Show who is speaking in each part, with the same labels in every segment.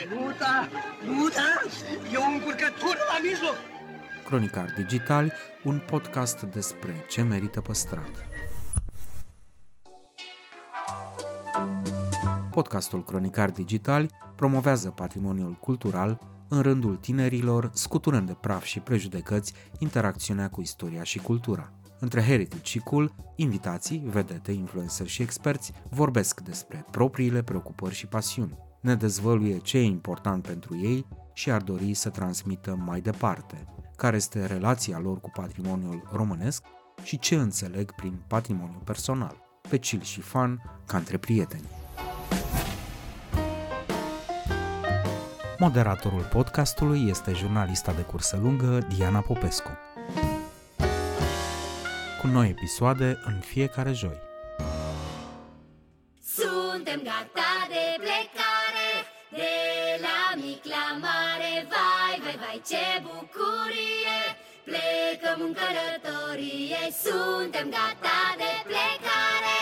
Speaker 1: Nu da, e o încurcătură la mijloc.
Speaker 2: Cronicar Digitali, un podcast despre ce merită păstrat. Podcastul Cronicar Digitali promovează patrimoniul cultural în rândul tinerilor, scuturând de praf și prejudecăți interacțiunea cu istoria și cultura. Între Heritage și Cool, invitații, vedete, influenceri și experți vorbesc despre propriile preocupări și pasiuni. Ne dezvăluie ce e important pentru ei și ar dori să transmită mai departe, care este relația lor cu patrimoniul românesc și ce înțeleg prin patrimoniu personal, pe chill și fun, ca între prieteni. Moderatorul podcastului este jurnalista de cursă lungă Diana Popescu. Cu noi episoade în fiecare joi.
Speaker 3: Suntem gata de plecare, de la mic la mare. Vai, vai, vai, ce bucurie, plecăm în călătorie. Suntem gata de plecare.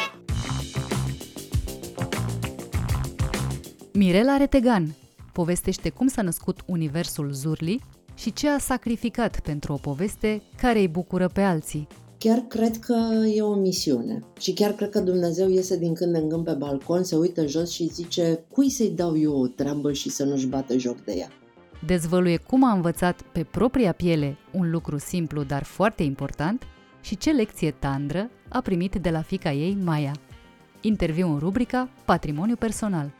Speaker 4: Mirela Retegan povestește cum s-a născut universul Zurli și ce a sacrificat pentru o poveste care îi bucură pe alții.
Speaker 5: Chiar cred că e o misiune și chiar cred că Dumnezeu iese din când în când pe balcon, se uită jos și zice: cui să-i dau eu o treabă și să nu-și bată joc de ea?
Speaker 4: Dezvăluie cum a învățat pe propria piele un lucru simplu, dar foarte important, și ce lecție tandră a primit de la fiica ei, Maia. Interviu în rubrica Patrimoniu personal.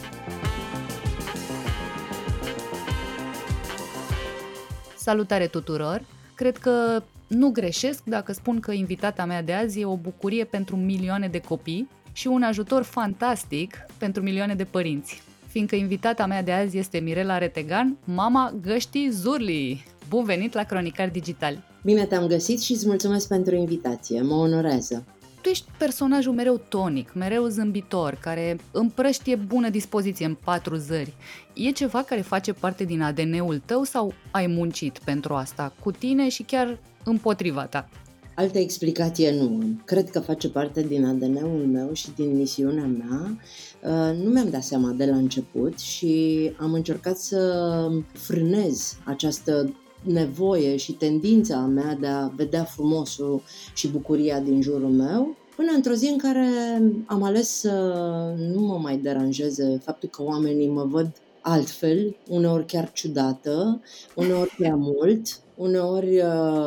Speaker 4: Salutare tuturor! Cred că nu greșesc dacă spun că invitata mea de azi e o bucurie pentru milioane de copii și un ajutor fantastic pentru milioane de părinți. Fiindcă invitata mea de azi este Mirela Retegan, mama găștii Zurli. Bun venit la Cronicar Digitali!
Speaker 5: Bine te-am găsit și îți mulțumesc pentru invitație, mă onorează.
Speaker 4: Tu ești personajul mereu tonic, mereu zâmbitor, care împrăștie bună dispoziție în 4 zări. E ceva care face parte din ADN-ul tău sau ai muncit pentru asta, cu tine și chiar împotriva ta?
Speaker 5: Altă explicație nu am. Cred că face parte din ADN-ul meu și din misiunea mea. Nu mi-am dat seama de la început și am încercat să frânez această nevoie și tendința mea de a vedea frumosul și bucuria din jurul meu, până într-o zi în care am ales să nu mă mai deranjeze faptul că oamenii mă văd altfel, uneori chiar ciudată, uneori prea mult, uneori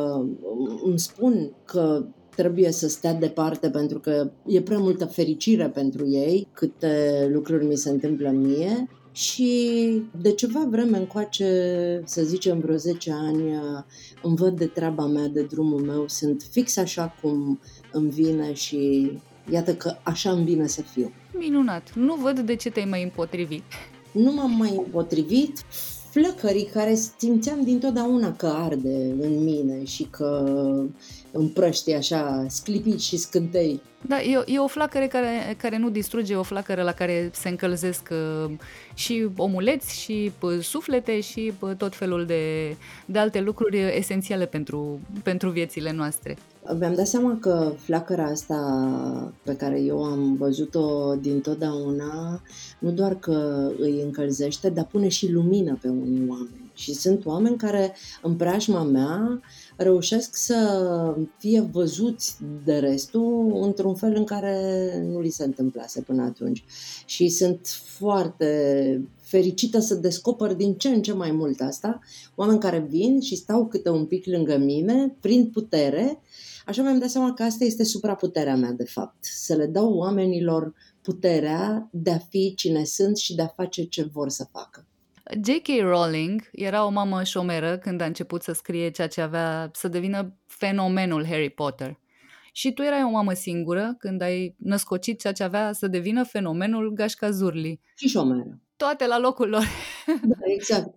Speaker 5: îmi spun că trebuie să stea departe pentru că e prea multă fericire pentru ei, câte lucruri mi se întâmplă mie. Și de ceva vreme încoace, să zicem vreo 10 ani, îmi văd de treaba mea, de drumul meu, sunt fix așa cum îmi vine și iată că așa îmi vine să fiu.
Speaker 4: Minunat! Nu văd de ce te-ai mai împotrivit.
Speaker 5: Nu m-am mai împotrivit. Flăcării care simțeam dintotdeauna că arde în mine și că împrăștie așa sclipici și scântei.
Speaker 4: Da, e o flacără care nu distruge, o flacără la care se încălzesc și omuleți și suflete și tot felul de alte lucruri esențiale pentru viețile noastre.
Speaker 5: Mi-am dat seama că flacăra asta pe care eu am văzut-o dintotdeauna, nu doar că îi încălzește, dar pune și lumină pe unii oameni. Și sunt oameni care, în preajma mea, reușesc să fie văzuți de restul într-un fel în care nu li se întâmplase până atunci. Și sunt foarte fericită să descoper din ce în ce mai mult asta, oameni care vin și stau câte un pic lângă mine, prind putere. Așa mi-am dat seama că asta este supraputerea mea, de fapt. Să le dau oamenilor puterea de a fi cine sunt și de a face ce vor să facă.
Speaker 4: J.K. Rowling era o mamă șomeră când a început să scrie ceea ce avea să devină fenomenul Harry Potter. Și tu erai o mamă singură când ai născocit ceea ce avea să devină fenomenul Gașca Zurli.
Speaker 5: Și șomeră.
Speaker 4: Toate la locul lor.
Speaker 5: Da, exact.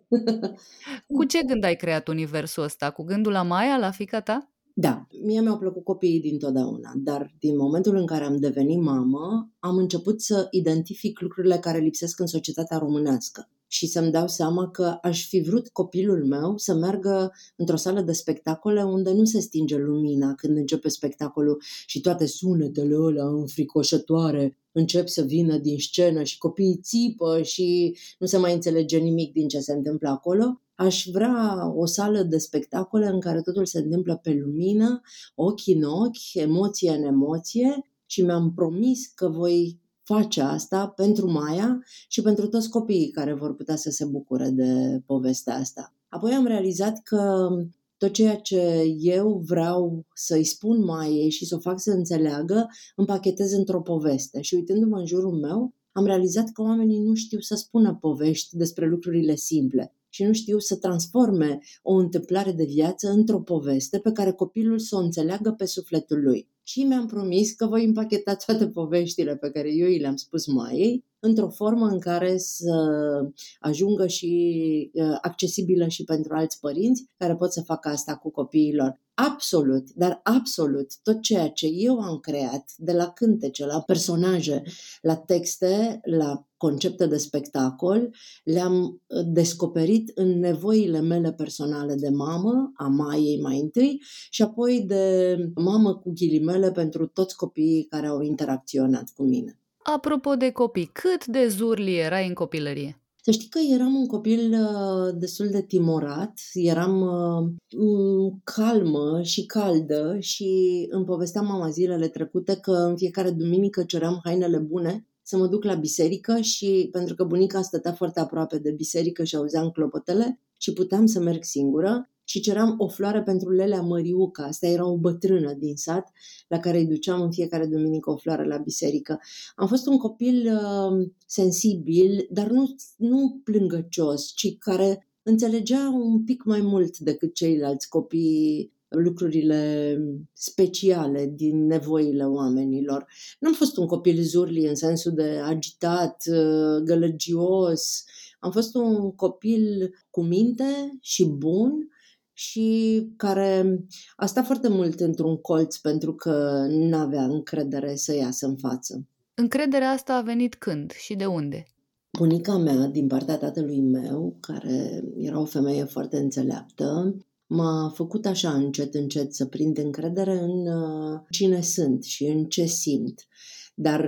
Speaker 4: Cu ce gând ai creat universul ăsta? Cu gândul la Maia, la fiica ta?
Speaker 5: Da, mie mi-au plăcut copiii dintotdeauna, dar din momentul în care am devenit mamă, am început să identific lucrurile care lipsesc în societatea românească. și să-mi dau seama că aș fi vrut copilul meu să meargă într-o sală de spectacole unde nu se stinge lumina când începe spectacolul și toate sunetele alea înfricoșătoare încep să vină din scenă și copiii țipă și nu se mai înțelege nimic din ce se întâmplă acolo. Aș vrea o sală de spectacole în care totul se întâmplă pe lumină, ochi în ochi, emoție în emoție și mi-am promis că voi face asta pentru Maia și pentru toți copiii care vor putea să se bucure de povestea asta. Apoi am realizat că tot ceea ce eu vreau să-i spun Maiei și să o fac să înțeleagă, împachetez într-o poveste. Și uitându-mă în jurul meu, am realizat că oamenii nu știu să spună povești despre lucrurile simple și nu știu să transforme o întâmplare de viață într-o poveste pe care copilul să o înțeleagă pe sufletul lui. Și mi-am promis că voi împacheta toate poveștile pe care eu le-am spus Maiei într-o formă în care să ajungă și accesibilă și pentru alți părinți care pot să facă asta cu copiilor. Absolut, dar absolut tot ceea ce eu am creat, de la cântece, la personaje, la texte, la concepte de spectacol, le-am descoperit în nevoile mele personale de mamă, a Maiei mai întâi, și apoi de mamă cu ghilimele pentru toți copiii care au interacționat cu mine.
Speaker 4: Apropo de copii, cât de zurli erai în copilărie?
Speaker 5: Să știi că eram un copil destul de timorat, eram calmă și caldă și îmi povestea mama zilele trecute că în fiecare duminică ceream hainele bune să mă duc la biserică și pentru că bunica stătea foarte aproape de biserică și auzeam clopotele și puteam să merg singură și ceream o floare pentru Lelea Măriuca. Asta era o bătrână din sat la care îi duceam în fiecare duminică o floare la biserică. Am fost un copil sensibil, dar nu plângăcios, ci care înțelegea un pic mai mult decât ceilalți copii lucrurile speciale din nevoile oamenilor. N-am fost un copil zurli în sensul de agitat, gălăgios. Am fost un copil cu minte și bun și care a stat foarte mult într-un colț pentru că n-avea încredere să iasă în față.
Speaker 4: Încrederea asta a venit când și de unde?
Speaker 5: Bunica mea, din partea tatălui meu, care era o femeie foarte înțeleaptă, m-a făcut așa încet să prind încredere în cine sunt și în ce simt. Dar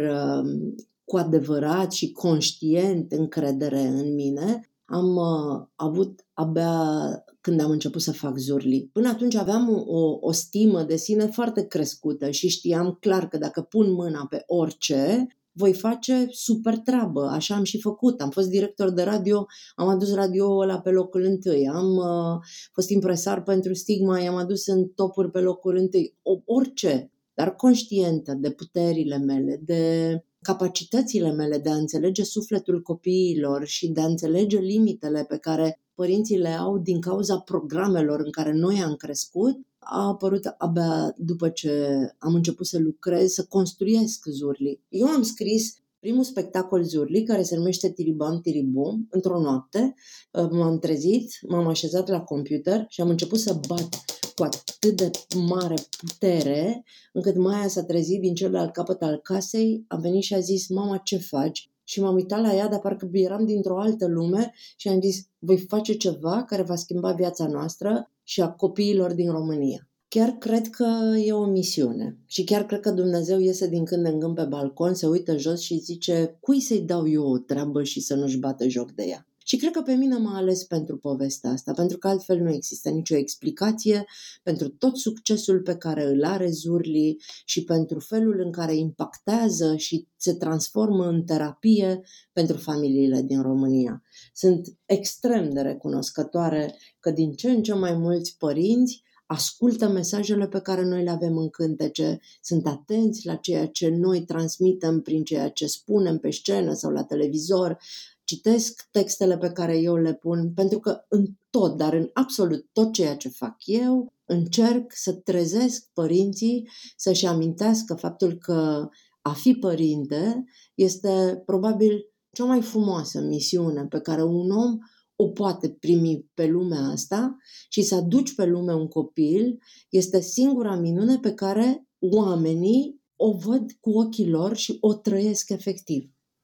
Speaker 5: cu adevărat și conștient încredere în mine am avut abia când am început să fac zurli. Până atunci aveam o stimă de sine foarte crescută și știam clar că dacă pun mâna pe orice, voi face super treabă. Așa am și făcut. Am fost director de radio, am adus radio-ul ăla pe locul întâi. Am fost impresar pentru Stigma, i-am adus în topuri pe locul întâi. Orice, dar conștientă de puterile mele, de capacitățile mele de a înțelege sufletul copiilor și de a înțelege limitele pe care părinții le au din cauza programelor în care noi am crescut, a apărut abia după ce am început să lucrez, să construiesc zurli. Eu am scris primul spectacol zurli, care se numește Tiribam Tiribum, într-o noapte. M-am trezit, m-am așezat la computer și am început să bat cu atât de mare putere, încât Maia s-a trezit din celălalt capăt al casei, a venit și a zis: mama, ce faci? Și m-am uitat la ea, dar parcă eram dintr-o altă lume și am zis: voi face ceva care va schimba viața noastră și a copiilor din România. Chiar cred că e o misiune și chiar cred că Dumnezeu iese din când în când pe balcon, se uită jos și zice: cui să-i dau eu o treabă și să nu-și bată joc de ea? Și cred că pe mine m-a ales pentru povestea asta, pentru că altfel nu există nicio explicație pentru tot succesul pe care îl are Zurli și pentru felul în care impactează și se transformă în terapie pentru familiile din România. Sunt extrem de recunoscătoare că din ce în ce mai mulți părinți ascultă mesajele pe care noi le avem în cântece, sunt atenți la ceea ce noi transmitem prin ceea ce spunem pe scenă sau la televizor, citesc textele pe care eu le pun, pentru că în tot, dar în absolut tot ceea ce fac eu, încerc să trezesc părinții să-și amintească faptul că a fi părinte este probabil cea mai frumoasă misiune pe care un om o poate primi pe lumea asta și să aduci pe lume un copil este singura minune pe care oamenii o văd cu ochii lor și o trăiesc efectiv.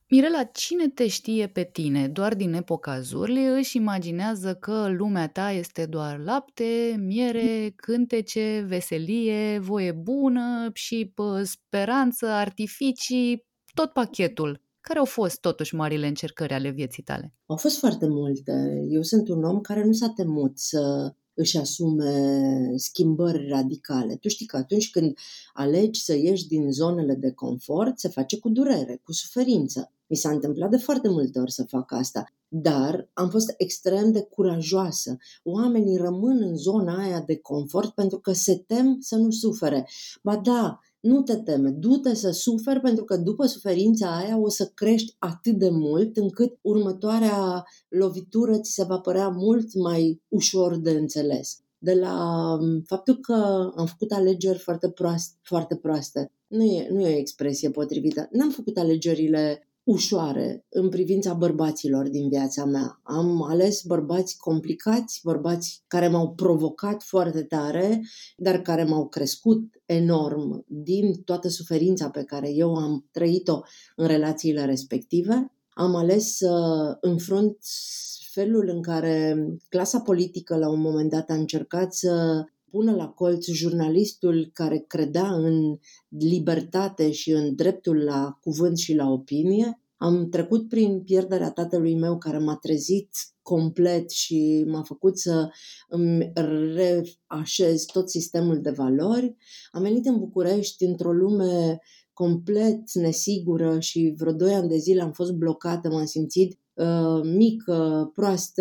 Speaker 4: Mirela, cine te știe pe tine doar din epoca Zurli își imaginează că lumea ta este doar lapte, miere, cântece, veselie, voie bună și speranță, artificii, tot pachetul. Care au fost totuși marile încercări ale vieții tale?
Speaker 5: Au fost foarte multe. Eu sunt un om care nu s-a temut să își asume schimbări radicale. Tu știi că atunci când alegi să ieși din zonele de confort, se face cu durere, cu suferință. Mi s-a întâmplat de foarte multe ori să fac asta, dar am fost extrem de curajoasă. Oamenii rămân în zona aia de confort pentru că se tem să nu sufere. Ba da, nu te teme, du-te să suferi pentru că după suferința aia o să crești atât de mult încât următoarea lovitură ți se va părea mult mai ușor de înțeles. De la faptul că am făcut alegeri foarte proaste, nu e o expresie potrivită, n-am făcut alegerile ușoare în privința bărbaților din viața mea. Am ales bărbați complicați, bărbați care m-au provocat foarte tare, dar care m-au crescut enorm din toată suferința pe care eu am trăit-o în relațiile respective. Am ales să înfrunt felul în care clasa politică la un moment dat a încercat să pună la colț jurnalistul care credea în libertate și în dreptul la cuvânt și la opinie. Am trecut prin pierderea tatălui meu care m-a trezit complet și m-a făcut să îmi reașez tot sistemul de valori. Am venit în București într-o lume complet nesigură și vreo 2 ani de zile am fost blocată, m-am simțit mică, proastă,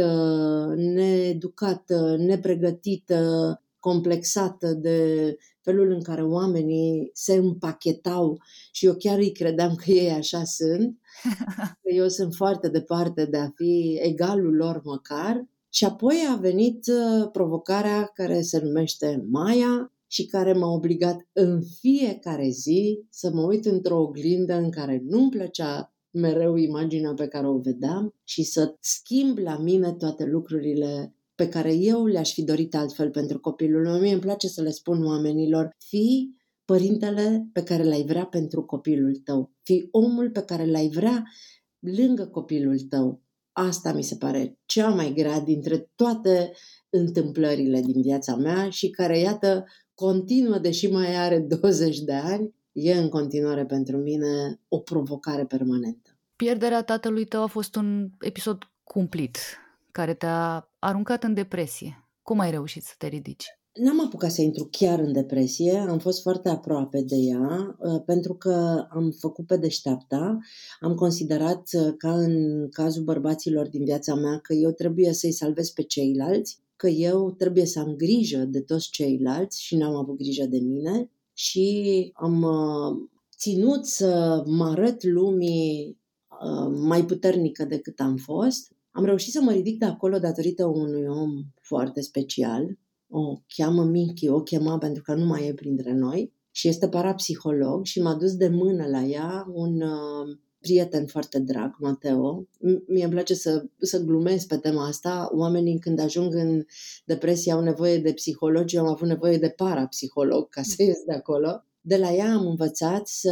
Speaker 5: needucată, nepregătită, complexată de felul în care oamenii se împachetau și eu chiar îi credeam că ei așa sunt. Eu sunt foarte departe de a fi egalul lor măcar. Și apoi a venit provocarea care se numește Maia și care m-a obligat în fiecare zi să mă uit într-o oglindă în care nu-mi plăcea mereu imaginea pe care o vedeam și să schimb la mine toate lucrurile pe care eu le-aș fi dorit altfel pentru copilul meu. Mie îmi place să le spun oamenilor, fii părintele pe care l-ai vrea pentru copilul tău, fii omul pe care l-ai vrea lângă copilul tău. Asta mi se pare cea mai grea dintre toate întâmplările din viața mea și care, iată, continuă, deși mai are 20 de ani, e în continuare pentru mine o provocare permanentă.
Speaker 4: Pierderea tatălui tău a fost un episod cumplit, care te-a aruncat în depresie. Cum ai reușit să te ridici?
Speaker 5: N-am apucat să intru chiar în depresie, am fost foarte aproape de ea, pentru că am făcut pe deșteapta, am considerat, ca în cazul bărbaților din viața mea, că eu trebuie să-i salvez pe ceilalți, că eu trebuie să am grijă de toți ceilalți și n-am avut grijă de mine și am ținut să mă arăt lumii mai puternică decât am fost. Am reușit să mă ridic de acolo datorită unui om foarte special. O cheamă Michi, o chema pentru că nu mai e printre noi și este parapsiholog și m-a dus de mână la ea un prieten foarte drag, Mateo. Mie îmi place să glumesc pe tema asta. Oamenii când ajung în depresie au nevoie de psihologi, eu am avut nevoie de parapsiholog ca să ies de acolo. De la ea am învățat să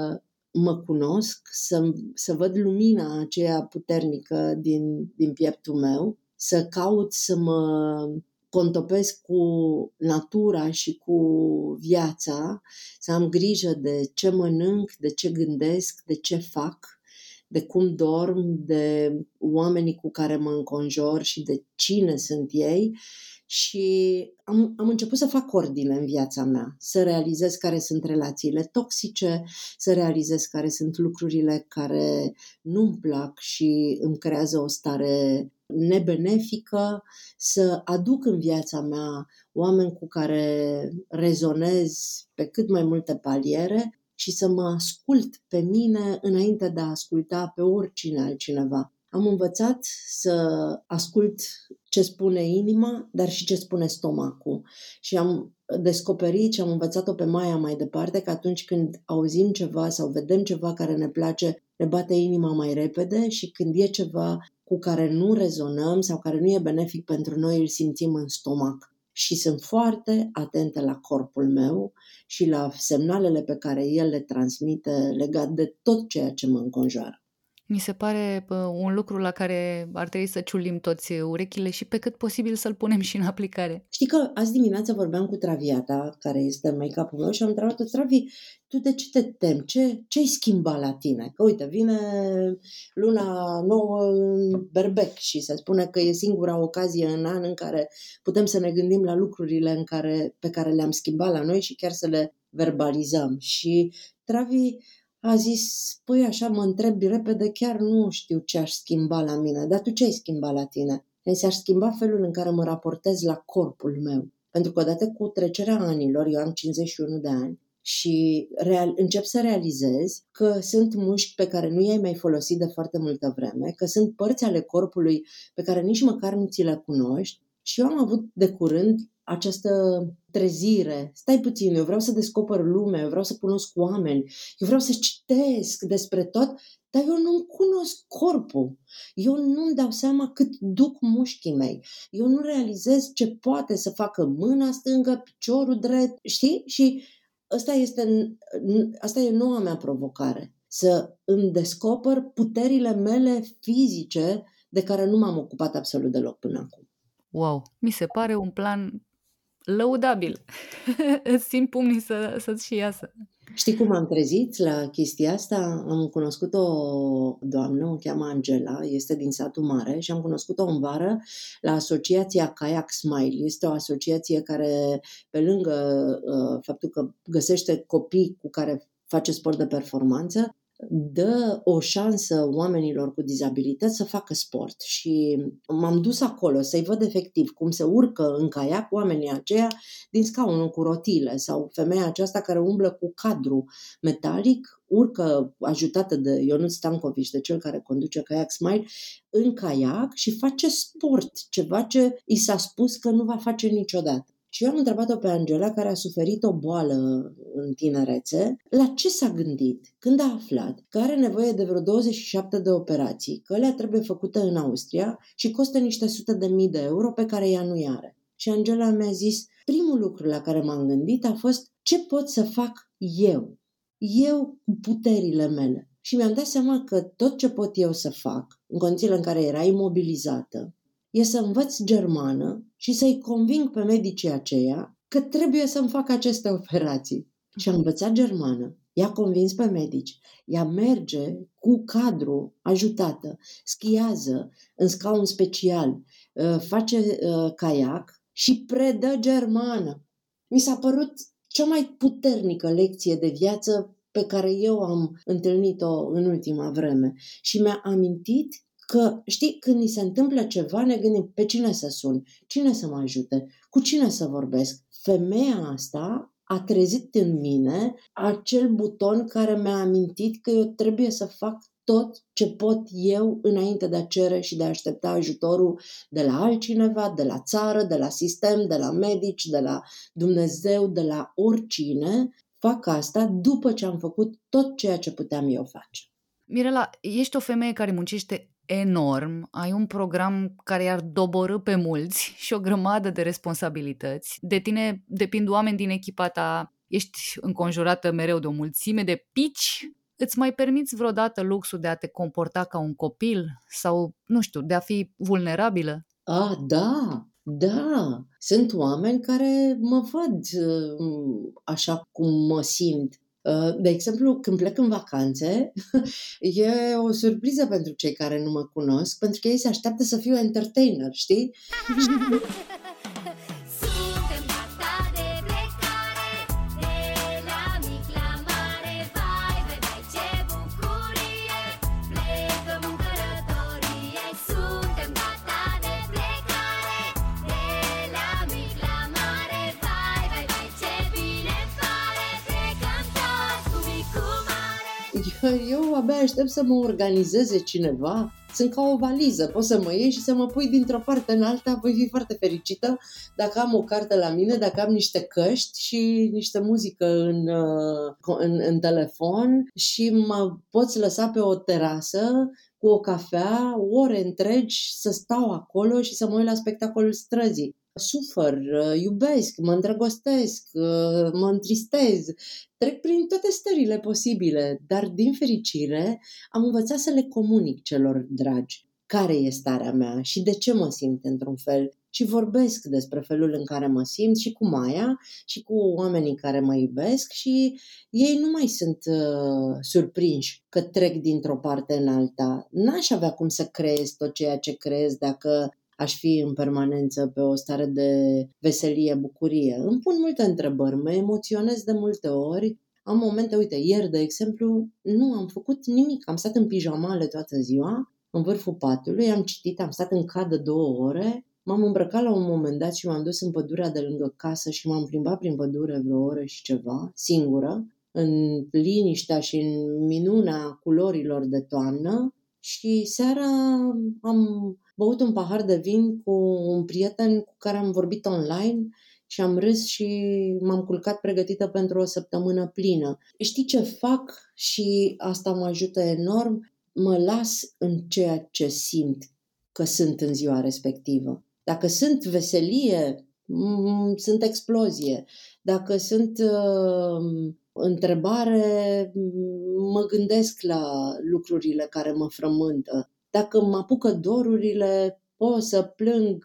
Speaker 5: mă cunosc, să văd lumina aceea puternică din pieptul meu, să caut să mă contopesc cu natura și cu viața, să am grijă de ce mănânc, de ce gândesc, de ce fac, de cum dorm, de oamenii cu care mă înconjor și de cine sunt ei. Și am început să fac ordine în viața mea, să realizez care sunt relațiile toxice, să realizez care sunt lucrurile care nu-mi plac și îmi creează o stare nebenefică, să aduc în viața mea oameni cu care rezonez pe cât mai multe paliere și să mă ascult pe mine înainte de a asculta pe oricine altcineva. Am învățat să ascult ce spune inima, dar și ce spune stomacul. Și am descoperit și am învățat-o pe Maia mai departe că atunci când auzim ceva sau vedem ceva care ne place, ne bate inima mai repede și când e ceva cu care nu rezonăm sau care nu e benefic pentru noi, îl simțim în stomac. Și sunt foarte atentă la corpul meu și la semnalele pe care el le transmite legat de tot ceea ce mă înconjoară.
Speaker 4: Mi se pare un lucru la care ar trebui să ciulim toți urechile și pe cât posibil să-l punem și în aplicare.
Speaker 5: Știi că azi dimineața vorbeam cu Traviata, care este make-up-ul meu, și am întrebat-o: Travi, tu de ce te temi? Ce-ai schimbat la tine? Că uite, vine luna nouă în berbec și se spune că e singura ocazie în an în care putem să ne gândim la lucrurile pe care le-am schimbat la noi și chiar să le verbalizăm. Și Travi a zis: păi așa mă întrebi repede, chiar nu știu ce aș schimba la mine. Dar tu ce ai schimbat la tine? Aș schimba felul în care mă raportez la corpul meu. Pentru că odată cu trecerea anilor, eu am 51 de ani, și încep să realizez că sunt mușchi pe care nu i-ai mai folosit de foarte multă vreme, că sunt părți ale corpului pe care nici măcar nu ți le cunoști. Și eu am avut de curând această trezire: stai puțin, eu vreau să descoper lumea, eu vreau să cunosc oameni, eu vreau să citesc despre tot, dar eu nu-mi cunosc corpul. Eu nu-mi dau seama cât duc mușchii mei. Eu nu realizez ce poate să facă mâna stângă, piciorul drept, știi? Și asta e noua mea provocare. Să îmi descoper puterile mele fizice de care nu m-am ocupat absolut deloc până acum.
Speaker 4: Wow, mi se pare un plan lăudabil. Îți simt pumnii să-ți și iasă.
Speaker 5: Știi cum am trezit la chestia asta? Am cunoscut o doamnă, o cheamă Angela, este din satul mare, și am cunoscut-o în vară la asociația Kayak Smile. Este o asociație care, pe lângă faptul că găsește copii cu care face sport de performanță, dă o șansă oamenilor cu dizabilități să facă sport. Și m-am dus acolo să-i văd efectiv cum se urcă în caiac oamenii aceia din scaunul cu rotile, sau femeia aceasta care umblă cu cadru metalic, urcă ajutată de Ionuț Stancovici, de cel care conduce Kayak Smile, în caiac și face sport, ceva ce i s-a spus că nu va face niciodată. Și eu am întrebat-o pe Angela, care a suferit o boală în tinerețe, la ce s-a gândit când a aflat că are nevoie de vreo 27 de operații, că alea trebuie făcute în Austria și costă niște sute de mii de euro pe care ea nu-i are. Și Angela mi-a zis: primul lucru la care m-am gândit a fost ce pot să fac eu cu puterile mele. Și mi-am dat seama că tot ce pot eu să fac, în condițiile în care era imobilizată, e să învăț germană și să-i conving pe medicii aceia că trebuie să-mi fac aceste operații. Și am învățat germană, i-a convins pe medici, ea merge cu cadru ajutată, schiază în scaun special, face caiac și predă germană. Mi s-a părut cea mai puternică lecție de viață pe care eu am întâlnit-o în ultima vreme și mi-a amintit că, știi, când ni se întâmplă ceva, ne gândim: pe cine să sun, cine să mă ajute, cu cine să vorbesc. Femeia asta a trezit în mine acel buton care mi-a amintit că eu trebuie să fac tot ce pot eu înainte de a cere și de a aștepta ajutorul de la altcineva, de la țară, de la sistem, de la medici, de la Dumnezeu, de la oricine. Fac asta după ce am făcut tot ceea ce puteam eu face.
Speaker 4: Mirela, ești o femeie care muncește enorm, ai un program care i-ar doborî pe mulți și o grămadă de responsabilități. De tine depind oameni din echipa ta, ești înconjurată mereu de o mulțime de pici. Îți mai permiți vreodată luxul de a te comporta ca un copil sau, nu știu, de a fi vulnerabilă?
Speaker 5: Da. Sunt oameni care mă văd așa cum mă simt. De exemplu, când plec în vacanțe, e o surpriză pentru cei care nu mă cunosc, pentru că ei se așteaptă să fiu entertainer, știi?
Speaker 3: Suntem gata de plecare, de la mic la mare. Vai, vai, vai, ce bucurie, plecăm în călătorie. Suntem gata de plecare, de la mic la mare. Vai, vai, vai, ce bine pare, plecăm toți cu micul mare.
Speaker 5: Eu abia aștept să mă organizeze cineva. Sunt ca o valiză, poți să mă iei și să mă pui dintr-o parte în alta, voi fi foarte fericită dacă am o carte la mine, dacă am niște căști și niște muzică în telefon și mă poți lăsa pe o terasă cu o cafea ore întregi să stau acolo și să mă uit la spectacolul străzii. sufăr, iubesc, mă îndrăgostesc, mă întristez, trec prin toate stările posibile, dar din fericire am învățat să le comunic celor dragi care e starea mea și de ce mă simt într-un fel și vorbesc despre felul în care mă simt și cu Maia și cu oamenii care mă iubesc și ei nu mai sunt surprinși că trec dintr-o parte în alta. N-aș avea cum să creez tot ceea ce creez dacă aș fi în permanență pe o stare de veselie, bucurie. Îmi pun multe întrebări, mă emoționez de multe ori. Am momente, uite, ieri, de exemplu, nu am făcut nimic. Am stat în pijamale toată ziua, în vârful patului, am citit, am stat în cadă 2 ore, m-am îmbrăcat la un moment dat și m-am dus în pădurea de lângă casă și m-am plimbat prin pădure vreo oră și ceva, singură, în liniștea și în minunea culorilor de toamnă. Și seara am băut un pahar de vin cu un prieten cu care am vorbit online și am râs și m-am culcat pregătită pentru o săptămână plină. Știi ce fac și asta mă ajută enorm? Mă las în ceea ce simt că sunt în ziua respectivă. Dacă sunt veselie, sunt explozie. Dacă sunt întrebare, mă gândesc la lucrurile care mă frământă. Dacă mă apucă dorurile, pot să plâng.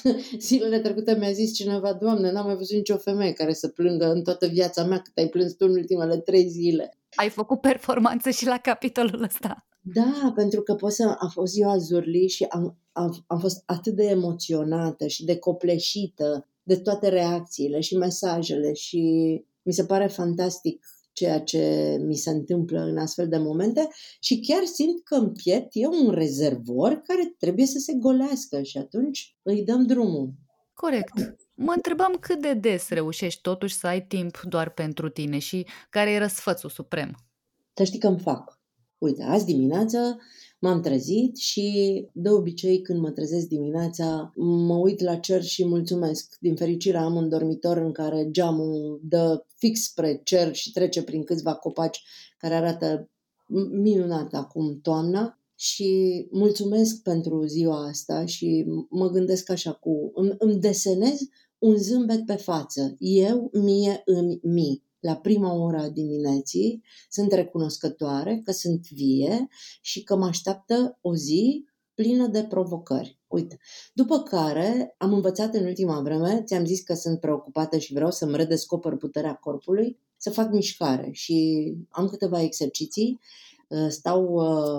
Speaker 5: Zilele trecute mi-a zis cineva: Doamne, n-am mai văzut nicio femeie care să plângă în toată viața mea cât ai plâns tu în ultimele 3 zile.
Speaker 4: Ai făcut performanță și la capitolul ăsta.
Speaker 5: Da, pentru că a fost ziua Zurli și am fost atât de emoționată și de copleșită de toate reacțiile și mesajele și mi se pare fantastic ceea ce mi se întâmplă în astfel de momente și chiar simt că în piept e un rezervor care trebuie să se golească și atunci îi dăm drumul.
Speaker 4: Corect. Mă întrebam cât de des reușești totuși să ai timp doar pentru tine și care e răsfățul suprem.
Speaker 5: Să știi că îmi fac. Uite, azi dimineață m-am trezit și de obicei când mă trezesc dimineața mă uit la cer și mulțumesc. Din fericire am un dormitor în care geamul dă fix spre cer și trece prin câțiva copaci care arată minunat acum toamna și mulțumesc pentru ziua asta și mă gândesc așa îmi desenez un zâmbet pe față. Eu, mie, mi. La prima oră a dimineții sunt recunoscătoare că sunt vie și că mă așteaptă o zi plină de provocări. Uite, după care am învățat în ultima vreme, ți-am zis că sunt preocupată și vreau să-mi redescoper puterea corpului, să fac mișcare și am câteva exerciții, stau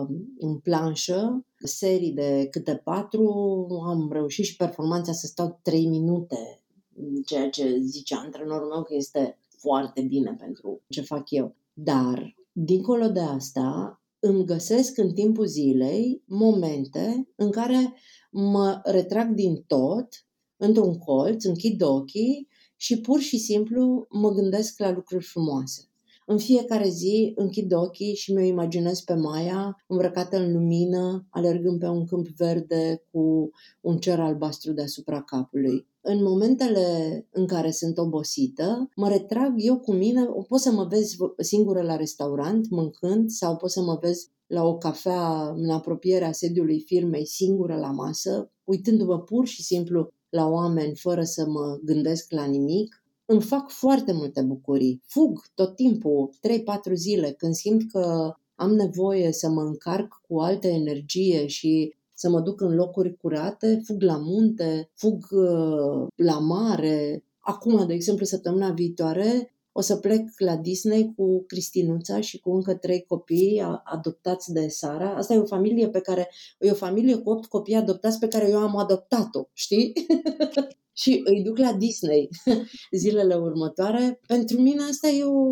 Speaker 5: în planșă, serii de câte 4, am reușit și performanța să stau 3 minute, ceea ce zice antrenorul meu că este foarte bine pentru ce fac eu. Dar, dincolo de asta, îmi găsesc în timpul zilei momente în care mă retrag din tot, într-un colț, închid ochii și pur și simplu mă gândesc la lucruri frumoase. În fiecare zi închid ochii și mi-o imaginez pe Maia îmbrăcată în lumină, alergând pe un câmp verde cu un cer albastru deasupra capului. În momentele în care sunt obosită, mă retrag eu cu mine, pot să mă vezi singură la restaurant, mâncând, sau pot să mă vezi la o cafea în apropierea sediului firmei, singură la masă, uitându-mă pur și simplu la oameni, fără să mă gândesc la nimic. Îmi fac foarte multe bucurii. Fug tot timpul, 3-4 zile, când simt că am nevoie să mă încarc cu altă energie și să mă duc în locuri curate, fug la munte, fug la mare. Acum, de exemplu, săptămâna viitoare o să plec la Disney cu Cristinuța și cu încă 3 copii adoptați de Sara. Asta e o familie cu 8 copii adoptați pe care eu am adoptat-o, știi? Și îi duc la Disney zilele următoare. Pentru mine asta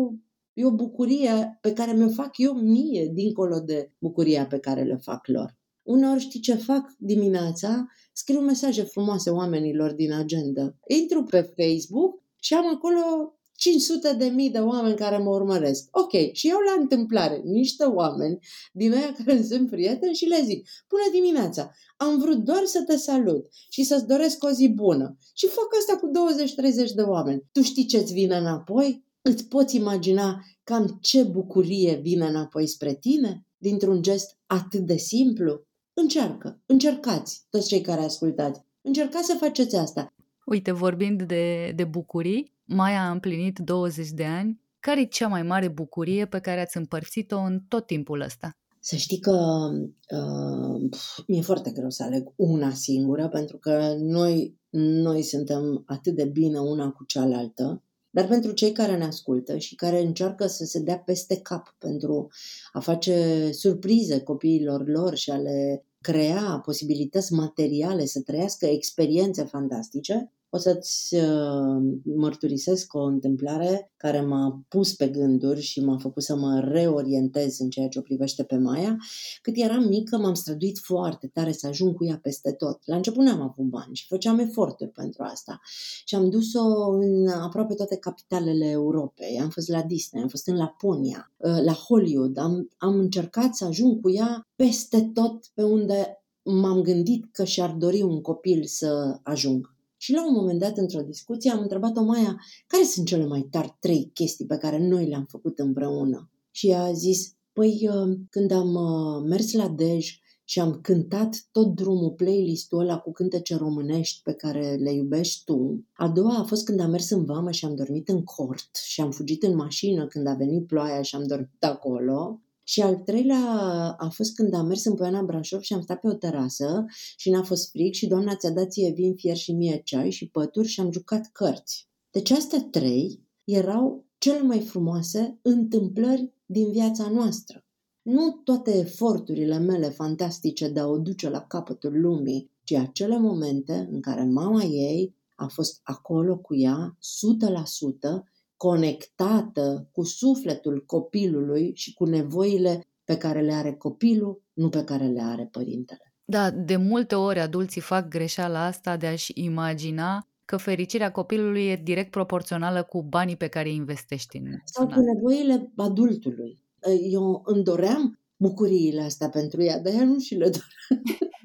Speaker 5: e o bucurie pe care mi-o fac eu mie, dincolo de bucuria pe care le fac lor. Uneori știi ce fac dimineața? Scriu mesaje frumoase oamenilor din agenda. Intru pe Facebook și am acolo 500.000 de oameni care mă urmăresc. Ok, și iau la întâmplare niște oameni din aia care sunt prieteni și le zic: bună dimineața, am vrut doar să te salut și să-ți doresc o zi bună. Și fac asta cu 20-30 de oameni. Tu știi ce-ți vine înapoi? Îți poți imagina cam ce bucurie vine înapoi spre tine dintr-un gest atât de simplu? Încercați, toți cei care ascultați, încercați să faceți asta.
Speaker 4: Uite, vorbind de bucurii, Maia a împlinit 20 de ani. Care e cea mai mare bucurie pe care ați împărțit-o în tot timpul ăsta?
Speaker 5: Să știi că mi-e foarte greu să aleg una singură, pentru că noi suntem atât de bine una cu cealaltă, dar pentru cei care ne ascultă și care încearcă să se dea peste cap pentru a face surprize copiilor lor și a le crea posibilități materiale, să trăiască experiențe fantastice, o să-ți mărturisesc o întâmplare care m-a pus pe gânduri și m-a făcut să mă reorientez în ceea ce o privește pe Maia. Cât eram mică, m-am străduit foarte tare să ajung cu ea peste tot. La început n-am avut bani și făceam eforturi pentru asta. Și am dus-o în aproape toate capitalele Europei. Am fost la Disney, am fost în Laponia, la Hollywood. Am încercat să ajung cu ea peste tot pe unde m-am gândit că și-ar dori un copil să ajung. Și la un moment dat, într-o discuție, am întrebat-o, Maia, care sunt cele mai tari 3 chestii pe care noi le-am făcut împreună? Și ea a zis, când am mers la Dej și am cântat tot drumul, playlist-ul ăla cu cântece românești pe care le iubești tu. A doua a fost când am mers în vamă și am dormit în cort și am fugit în mașină când a venit ploaia și am dormit acolo. Și al treilea a fost când am mers în Poiana Brașov și am stat pe o terasă și n-a fost frig și doamna ți-a dat ție vin fier și mie ceai și pături și am jucat cărți. Deci astea 3 erau cele mai frumoase întâmplări din viața noastră. Nu toate eforturile mele fantastice de a o duce la capătul lumii, ci acele momente în care mama ei a fost acolo cu ea 100%, conectată cu sufletul copilului și cu nevoile pe care le are copilul, nu pe care le are părintele.
Speaker 4: Da, de multe ori adulții fac greșeala asta de a-și imagina că fericirea copilului e direct proporțională cu banii pe care îi investești în
Speaker 5: sau cu nevoile adultului. Eu îmi doream bucuriile astea pentru ea, dar ea nu și le dorea.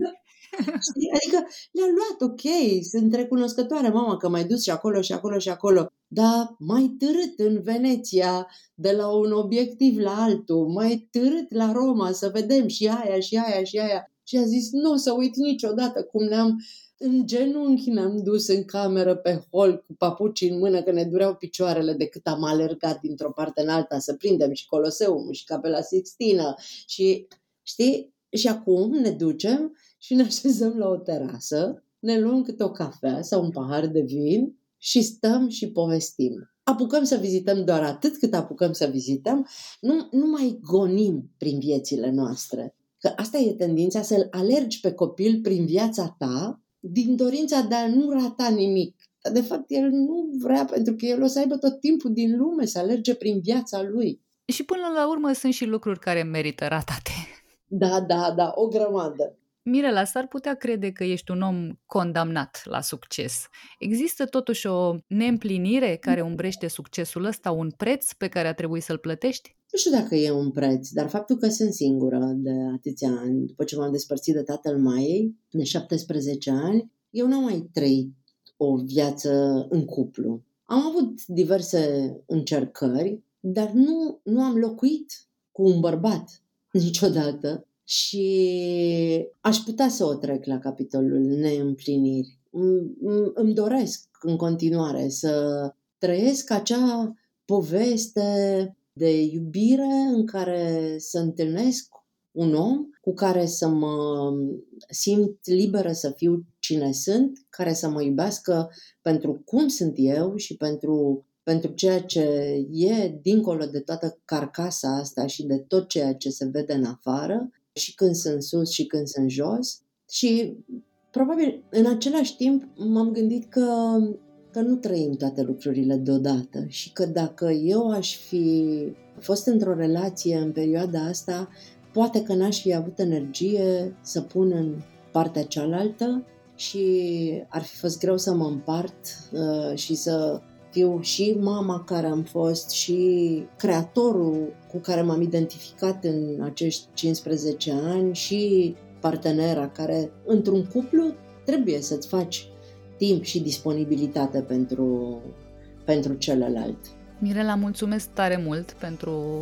Speaker 5: Adică le-a luat, ok, sunt recunoscătoare, mama, că m-ai dus și acolo și acolo și acolo, dar mai târât în Veneția, de la un obiectiv la altul, mai târât la Roma, să vedem și aia și aia și aia. Și a zis, nu o să uit niciodată cum în genunchi ne-am dus în cameră pe hol cu papucii în mână, că ne dureau picioarele de cât am alergat dintr-o parte în alta să prindem și Coloseumul și Capela Sixtina și, știi, și acum ne ducem și ne așezăm la o terasă, ne luăm câte o cafea sau un pahar de vin și stăm și povestim. Apucăm să vizităm doar atât cât apucăm să vizităm, nu mai gonim prin viețile noastre. Că asta e tendința, să-l alergi pe copil prin viața ta din dorința de a nu rata nimic. Dar de fapt el nu vrea, pentru că el o să aibă tot timpul din lume să alerge prin viața lui.
Speaker 4: Și până la urmă sunt și lucruri care merită ratate.
Speaker 5: Da, o grămadă.
Speaker 4: Mirela, s-ar putea crede că ești un om condamnat la succes. Există totuși o neîmplinire care umbrește succesul ăsta, un preț pe care a trebuit să-l plătești?
Speaker 5: Nu știu dacă e un preț, dar faptul că sunt singură de atâția ani, după ce m-am despărțit de tatăl Maiei, de 17 ani, eu n-am mai trăit o viață în cuplu. Am avut diverse încercări, dar nu am locuit cu un bărbat niciodată. Și aș putea să o trec la capitolul neîmpliniri. Îmi doresc în continuare să trăiesc acea poveste de iubire în care să întâlnesc un om cu care să mă simt liberă să fiu cine sunt, care să mă iubească pentru cum sunt eu și pentru ceea ce e dincolo de toată carcasa asta și de tot ceea ce se vede în afară, și când sunt sus și când sunt jos. Și probabil în același timp m-am gândit că nu trăim toate lucrurile deodată și că dacă eu aș fi fost într-o relație în perioada asta, poate că n-aș fi avut energie să pun în partea cealaltă și ar fi fost greu să mă împart și să fiu și mama care am fost și creatorul cu care m-am identificat în acești 15 ani și partenera care, într-un cuplu, trebuie să-ți faci timp și disponibilitate pentru celălalt.
Speaker 4: Mirela, mulțumesc tare mult pentru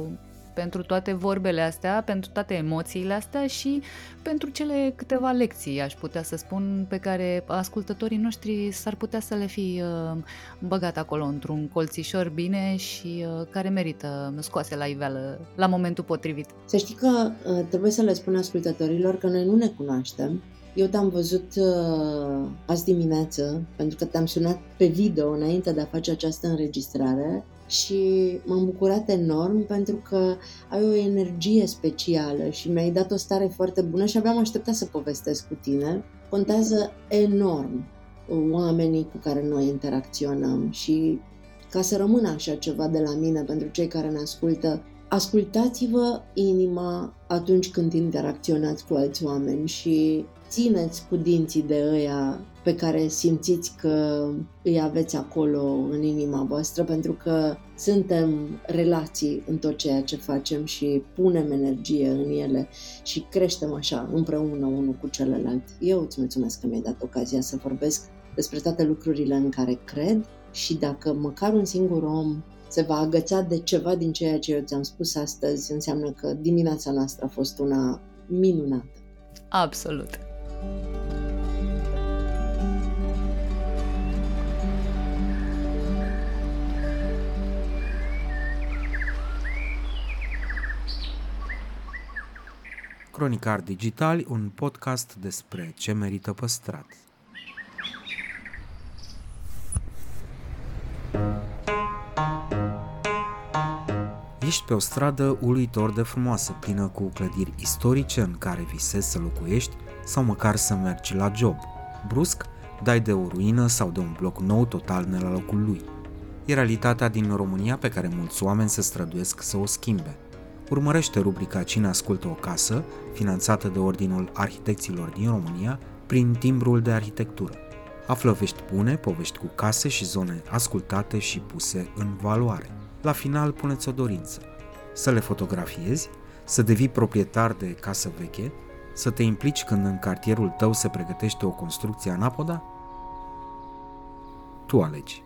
Speaker 4: pentru toate vorbele astea, pentru toate emoțiile astea și pentru cele câteva lecții, aș putea să spun, pe care ascultătorii noștri s-ar putea să le fi băgat acolo într-un colțișor bine și care merită scoase la iveală la momentul potrivit.
Speaker 5: Să știi că trebuie să le spun ascultătorilor că noi nu ne cunoaștem. Eu te-am văzut azi dimineață, pentru că te-am sunat pe video înainte de a face această înregistrare și m-am bucurat enorm pentru că ai o energie specială și mi-ai dat o stare foarte bună și abia am așteptat să povestesc cu tine. Contează enorm oamenii cu care noi interacționăm și ca să rămână așa ceva de la mine pentru cei care ne ascultă, ascultați-vă inima atunci când interacționați cu alți oameni și țineți cu dinții de ăia pe care simțiți că îi aveți acolo în inima voastră, pentru că suntem relații în tot ceea ce facem și punem energie în ele și creștem așa împreună unul cu celălalt. Eu îți mulțumesc că mi-ai dat ocazia să vorbesc despre toate lucrurile în care cred și dacă măcar un singur om se va agăța de ceva din ceea ce eu ți-am spus astăzi, înseamnă că dimineața noastră a fost una minunată.
Speaker 4: Absolut!
Speaker 2: Cronicar Digitali, un podcast despre ce merită păstrat. Ești pe o stradă uluitor de frumoasă, plină cu clădiri istorice în care visezi să locuiești sau măcar să mergi la job. Brusc, dai de o ruină sau de un bloc nou total ne la locul lui. E realitatea din România pe care mulți oameni se străduiesc să o schimbe. Urmărește rubrica Cine ascultă o casă, finanțată de Ordinul Arhitecților din România, prin Timbrul de Arhitectură. Află vești bune, povești cu case și zone ascultate și puse în valoare. La final, puneți o dorință. Să le fotografiezi, să devii proprietar de casă veche, să te implici când în cartierul tău se pregătește o construcție anapoda? Tu alegi.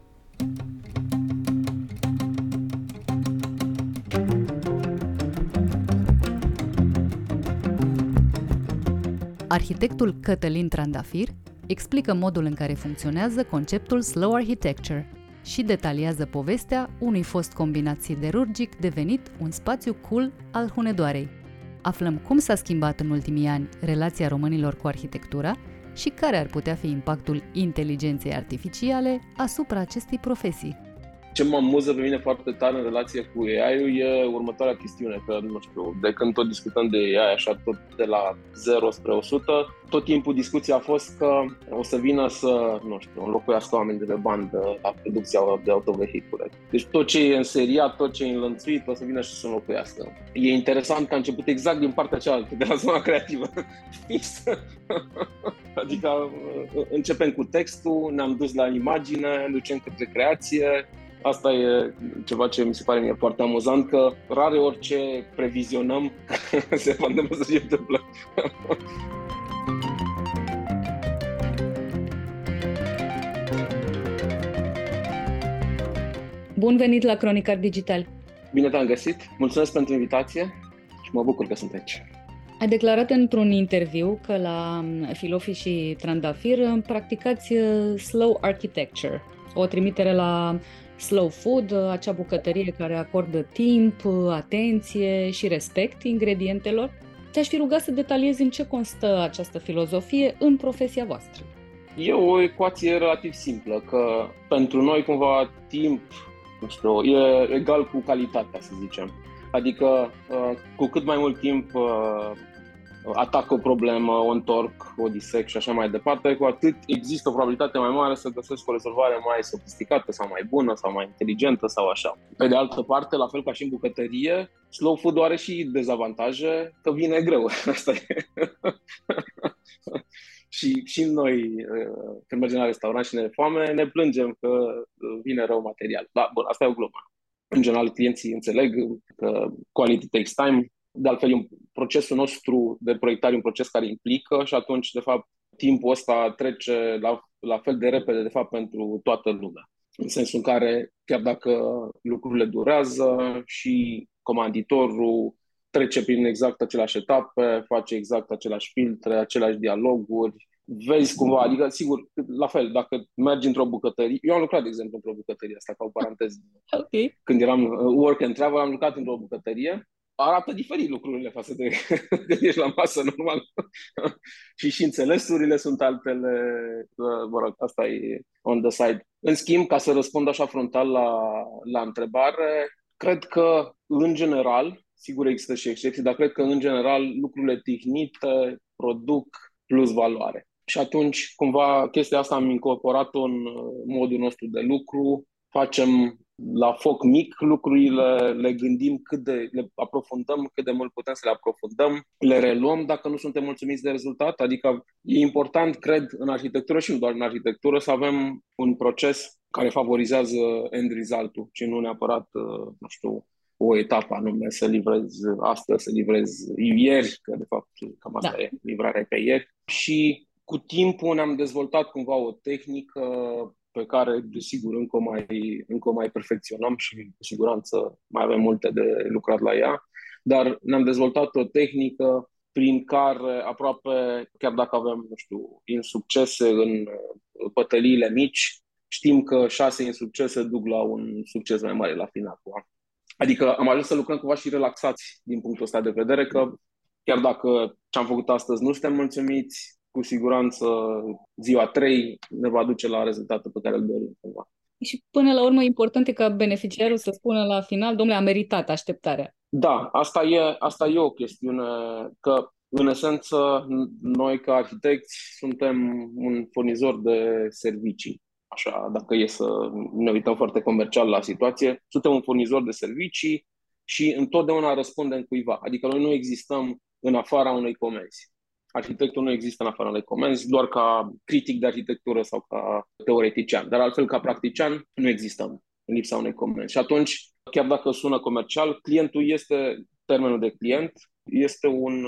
Speaker 4: Arhitectul Cătălin Trandafir explică modul în care funcționează conceptul Slow Architecture și detaliază povestea unui fost combinat siderurgic devenit un spațiu cool al Hunedoarei. Aflăm cum s-a schimbat în ultimii ani relația românilor cu arhitectura și care ar putea fi impactul inteligenței artificiale asupra acestei profesii.
Speaker 6: Ce mă amuză pe mine foarte tare în relație cu AI-ul e următoarea chestiune, că, nu știu, de când tot discutăm de AI, așa tot de la 0 spre 100, tot timpul discuția a fost că o să vină să, nu știu, înlocuiască oameni de pe bandă la producția de autovehicule. Deci tot ce e înseriat, tot ce e înlănțuit, o să vină și să înlocuiască. E interesant că a început exact din partea cealaltă, de la zona creativă. Adică începem cu textul, ne-am dus la imagine, ne ducem către creație. Asta e ceva ce mi se pare mie foarte amuzant, că rare orice previzionăm se va întâmpla.
Speaker 4: Bun venit la Cronicar Digital!
Speaker 6: Bine te-am găsit, mulțumesc pentru invitație și mă bucur că sunt aici.
Speaker 4: Ai declarat într-un interviu că la Filofi și Trandafir practicați Slow Architecture, o trimitere la slow food, acea bucătărie care acordă timp, atenție și respect ingredientelor. Te-aș fi rugat să detaliezi în ce constă această filozofie în profesia voastră.
Speaker 6: E o ecuație relativ simplă, că pentru noi cumva timp, nu știu, e egal cu calitatea, să zicem. Adică cu cât mai mult timp atac o problemă, o întorc, o disec și așa mai departe, cu atât există o probabilitate mai mare să găsesc o rezolvare mai sofisticată sau mai bună sau mai inteligentă sau așa. Pe de altă parte, la fel ca și în bucătărie, slow food are și dezavantaje, că vine greu. Asta e. Și noi, când mergem la restaurant și ne e foame, ne plângem că vine rău material. Da, bun, asta e o glumă. În general, clienții înțeleg că quality takes time. De altfel, procesul nostru de proiectare e un proces care implică și atunci, de fapt, timpul ăsta trece la fel de repede, de fapt, pentru toată lumea. În sensul în care, chiar dacă lucrurile durează și comanditorul trece prin exact aceleași etape, face exact aceleași filtre, aceleași dialoguri, vezi cumva, adică sigur, la fel, dacă mergi într-o bucătărie, eu am lucrat, de exemplu, într-o bucătărie, asta ca o paranteză.
Speaker 4: Ok.
Speaker 6: Când eram work and travel, am lucrat într-o bucătărie, arată diferit lucrurile față de când ești la masă, normal. și înțelesurile sunt altele, mă rog, asta e on the side. În schimb, ca să răspund așa frontal la întrebare, cred că, în general, sigur există și excepții, dar cred că, în general, lucrurile tihnite produc plus valoare. Și atunci, cumva, chestia asta am incorporat-o în modul nostru de lucru, facem la foc mic lucrurile, le gândim le aprofundăm cât de mult putem să le aprofundăm, le reluăm dacă nu suntem mulțumiți de rezultat. Adică e important, cred, în arhitectură și nu doar în arhitectură, să avem un proces care favorizează end result-ul și nu neapărat, nu știu, o etapă anume, să livrez astăzi, să livrez ieri, că de fapt cam asta e, livrarea pe ieri. Și cu timpul ne-am dezvoltat cumva o tehnică pe care, desigur, încă o mai perfecționăm și cu siguranță mai avem multe de lucrat la ea, dar ne-am dezvoltat o tehnică prin care aproape, chiar dacă avem, nu știu, insuccese în bătăliile mici, știm că 6 insuccese duc la un succes mai mare la final. Adică am ajuns să lucrăm cumva și relaxați din punctul ăsta de vedere, că chiar dacă ce am făcut astăzi nu suntem mulțumiți, cu siguranță ziua 3 ne va duce la rezultatul pe care îl dorim cumva.
Speaker 4: Și până la urmă important e ca beneficiarul să spună la final, domnule, a meritat așteptarea.
Speaker 6: Da, asta e o chestiune, că în esență noi ca arhitecți suntem un furnizor de servicii. Așa, dacă e să ne uităm foarte comercial la situație, suntem un furnizor de servicii și întotdeauna răspundem cuiva. Adică noi nu existăm în afara unei comenzi. Arhitectul nu există în afara unei comenzi, doar ca critic de arhitectură sau ca teoretician. Dar altfel, ca practician, nu existăm în lipsa unei comenzi. Și atunci, chiar dacă sună comercial, clientul este, termenul de client, este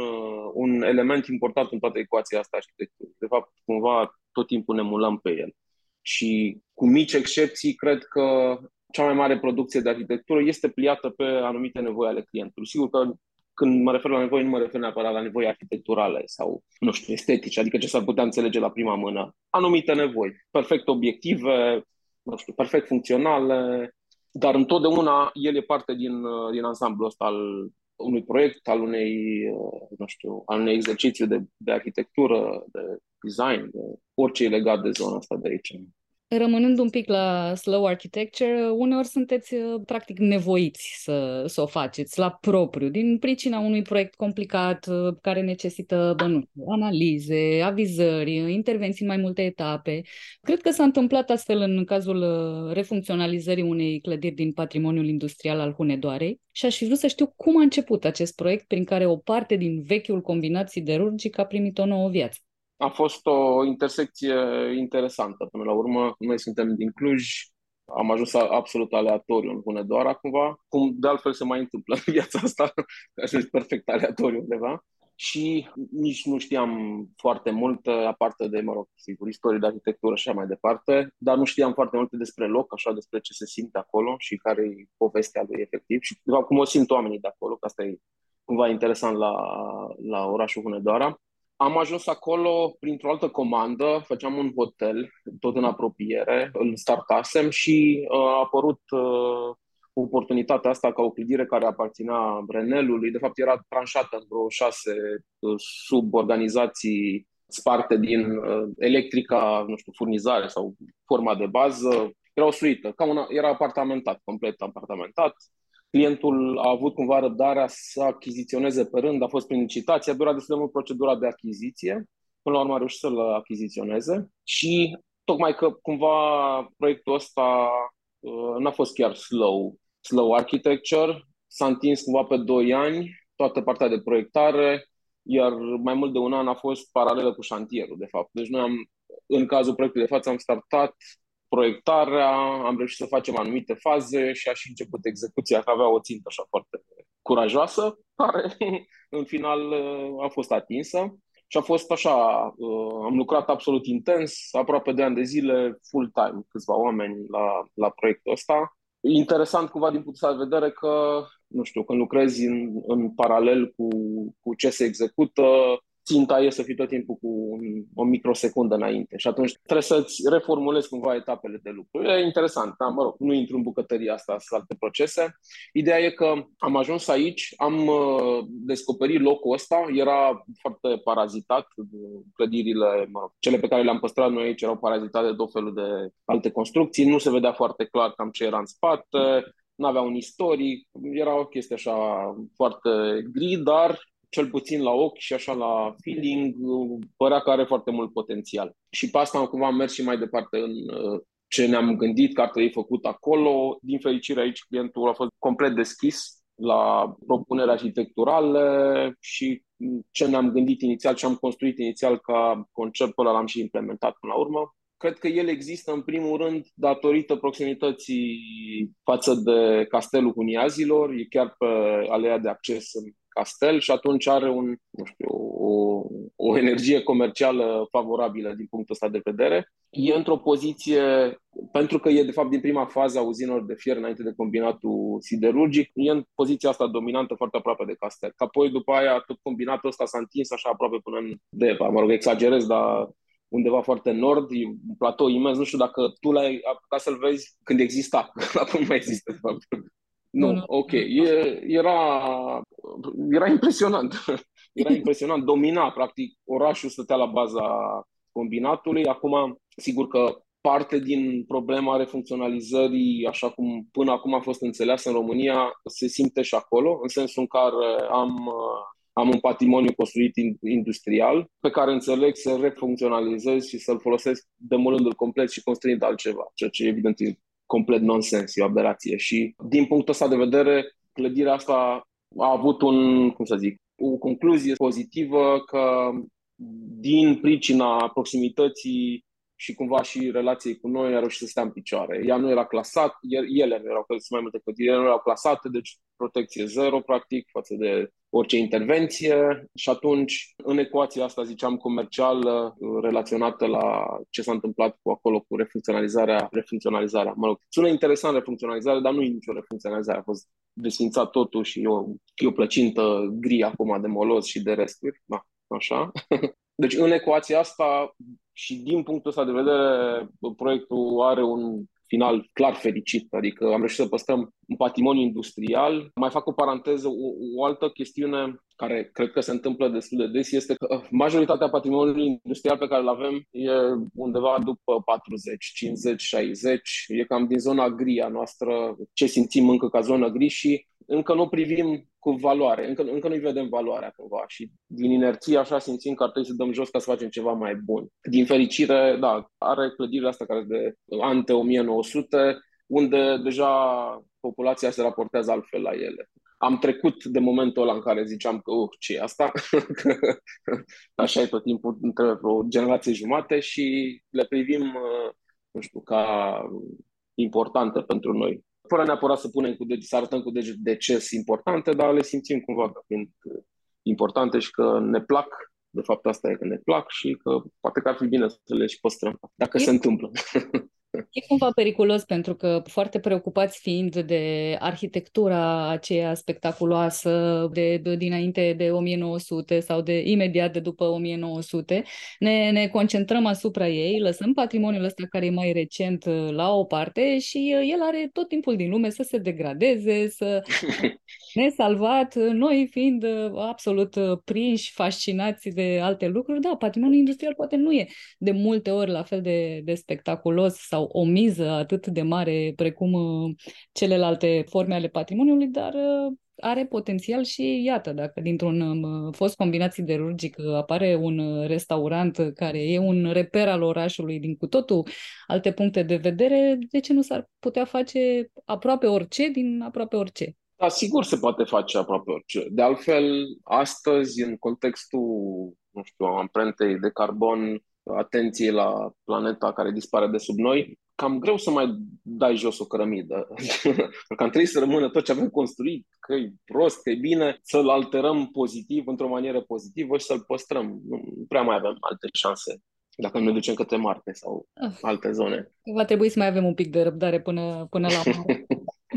Speaker 6: un element important în toată ecuația asta arhitecturii. De fapt, cumva, tot timpul ne mulăm pe el. Și cu mici excepții, cred că cea mai mare producție de arhitectură este pliată pe anumite nevoi ale clientului. Sigur că când mă refer la nevoi, nu mă refer neapărat la nevoi arhitecturale sau, nu știu, estetice, adică ce s-ar putea înțelege la prima mână. Anumite nevoi, perfect obiective, nu știu, perfect funcționale, dar întotdeauna el e parte din ansamblul ăsta al unui proiect, al unui exercițiu de arhitectură, de design, de orice e legat de zona asta de aici.
Speaker 4: Rămânând un pic la slow architecture, uneori sunteți practic nevoiți să o faceți la propriu, din pricina unui proiect complicat care necesită analize, avizări, intervenții în mai multe etape. Cred că s-a întâmplat astfel în cazul refuncționalizării unei clădiri din patrimoniul industrial al Hunedoarei și aș fi vrut să știu cum a început acest proiect prin care o parte din vechiul combinat siderurgic a primit o nouă viață.
Speaker 6: A fost o intersecție interesantă. Până la urmă, noi suntem din Cluj, am ajuns absolut aleatoriu în Hunedoara cumva, cum de altfel se mai întâmplă în viața asta, ajungi perfect aleatoriu undeva. Și nici nu știam foarte multe, aparte de, sigur, istorie de arhitectură și așa mai departe, dar nu știam foarte multe despre loc, așa despre ce se simte acolo și care e povestea lui efectiv și de fapt, cum o simt oamenii de acolo, că asta e cumva interesant la orașul Hunedoara. Am ajuns acolo printr-o altă comandă, făceam un hotel, tot în apropiere, îl startasem și a apărut oportunitatea asta ca o clădire care aparținea Renelului. De fapt, era tranșată în vreo 6 suborganizații sparte din electrica, nu știu, furnizare sau forma de bază. Era o suită, era apartamentat, complet apartamentat. Clientul a avut cumva răbdarea să achiziționeze pe rând, a fost prin licitație, a durat destul de mult procedura de achiziție, până la urmă a reușit să-l achiziționeze și tocmai că cumva proiectul ăsta n-a fost chiar slow architecture, s-a întins cumva pe 2 ani, toată partea de proiectare, iar mai mult de un an a fost paralelă cu șantierul, de fapt. Deci noi în cazul proiectului de față, am startat proiectarea, am reușit să facem anumite faze și a și început execuția, că avea o țintă așa foarte curajoasă, care în final a fost atinsă. Și a fost așa, am lucrat absolut intens, aproape 2 ani de zile, full-time, câțiva oameni la proiectul ăsta. Interesant cumva din punctul de vedere că nu știu, când lucrezi în paralel cu ce se execută, ținta e să fii tot timpul cu o microsecundă înainte și atunci trebuie să-ți reformulezi cumva etapele de lucru. E interesant, da? Mă rog, nu intru în bucătăria asta, sunt alte procese. Ideea e că am ajuns aici, am descoperit locul ăsta, era foarte parazitat, clădirile, cele pe care le-am păstrat noi aici erau parazitate de tot felul de alte construcții, nu se vedea foarte clar cam ce era în spate, n-avea un istoric, era o chestie așa foarte gri, dar cel puțin la ochi și așa la feeling, părea că are foarte mult potențial. Și pe asta cumva am mers și mai departe în ce ne-am gândit că ar trebui făcut acolo. Din fericire aici clientul a fost complet deschis la propuneri arhitecturale și ce ne-am gândit inițial, ce am construit inițial ca concept, ăla l-am și implementat până la urmă. Cred că el există în primul rând datorită proximității față de Castelul Huniazilor, e chiar pe aleea de acces în castel și atunci are o energie comercială favorabilă din punctul ăsta de vedere. E într-o poziție, pentru că e de fapt din prima fază a uzinelor de fier înainte de combinatul siderurgic, e în poziția asta dominantă foarte aproape de castel. Că apoi după aia tot combinatul ăsta s-a întins așa aproape până în Deva, mă rog, exagerez, dar undeva foarte în nord, e un platou imens, nu știu dacă tu l-ai apucat să-l vezi când exista, acum nu mai există de fapt. Nu, ok. Era impresionant. Era impresionant. Domina, practic, orașul stătea la baza combinatului. Acum, sigur că parte din problema refuncționalizării, așa cum până acum a fost înțeleasă în România, se simte și acolo, în sensul în care am un patrimoniu construit industrial pe care înțeleg să refuncționalizez și să-l folosesc demolându-l complet și construind altceva, ceea ce evident e complet nonsens, e o aberație. Și din punctul ăsta de vedere, clădirea asta a avut o concluzie pozitivă că din pricina proximității și cumva și relației cu noi a reușit să stea în picioare. Ea nu era clasată, ele erau mai multe clădiri, ele nu erau clasate, deci protecție zero, practic, față de orice intervenție și atunci, în ecuația asta, ziceam, comercială, relaționată la ce s-a întâmplat cu refuncționalizarea. Mă rog, sună interesant refuncționalizare, dar nu e nicio refuncționalizare. A fost desfințat totul și e o plăcintă gri acum de moloz și de resturi. Da, așa. Deci, în ecuația asta și din punctul ăsta de vedere, proiectul are un final clar fericit, adică am reușit să păstrăm un patrimoniu industrial. Mai fac o paranteză, o altă chestiune care cred că se întâmplă destul de des este că majoritatea patrimoniului industrial pe care îl avem e undeva după 40, 50, 60, e cam din zona gri a noastră, ce simțim încă ca zonă gri și încă nu privim cu valoare, încă nu-i vedem valoarea cumva și din inerție așa simțim că ar trebui să dăm jos ca să facem ceva mai bun. Din fericire, da, are clădirile astea care de ante 1900, unde deja populația se raportează altfel la ele. Am trecut de momentul ăla în care ziceam că ce e asta? Așa e tot timpul între o generație jumate și le privim, nu știu, ca importante pentru noi. Fără neapărat să punem să arătăm cu deget de ce sunt importante, dar le simțim cumva ca fiind importante și că ne plac. De fapt, asta e că ne plac și că poate că ar fi bine să le și păstrăm, dacă se întâmplă.
Speaker 4: E cumva periculos pentru că foarte preocupați fiind de arhitectura aceea spectaculoasă de dinainte de 1900 sau de imediat de după 1900, ne concentrăm asupra ei, lăsăm patrimoniul ăsta care e mai recent la o parte și el are tot timpul din lume să se degradeze, să nesalvat, noi fiind absolut prinși, fascinați de alte lucruri. Da, patrimoniul industrial poate nu e de multe ori la fel de spectaculos sau o miză atât de mare precum celelalte forme ale patrimoniului, dar are potențial și iată, dacă dintr-un fost combinat siderurgic apare un restaurant care e un reper al orașului din cu totul alte puncte de vedere, de ce nu s-ar putea face aproape orice din aproape orice?
Speaker 6: Da, sigur se poate face aproape orice. De altfel, astăzi, în contextul, nu știu, amprentei de carbon, atenție la planeta care dispare de sub noi, cam greu să mai dai jos o cărămidă. Cam trebuie să rămână tot ce avem construit, că e prost, că e bine, să-l alterăm pozitiv, într-o manieră pozitivă și să-l păstrăm. Nu prea mai avem alte șanse dacă ne ducem către Marte sau alte zone.
Speaker 4: Va trebui să mai avem un pic de răbdare până la Marte.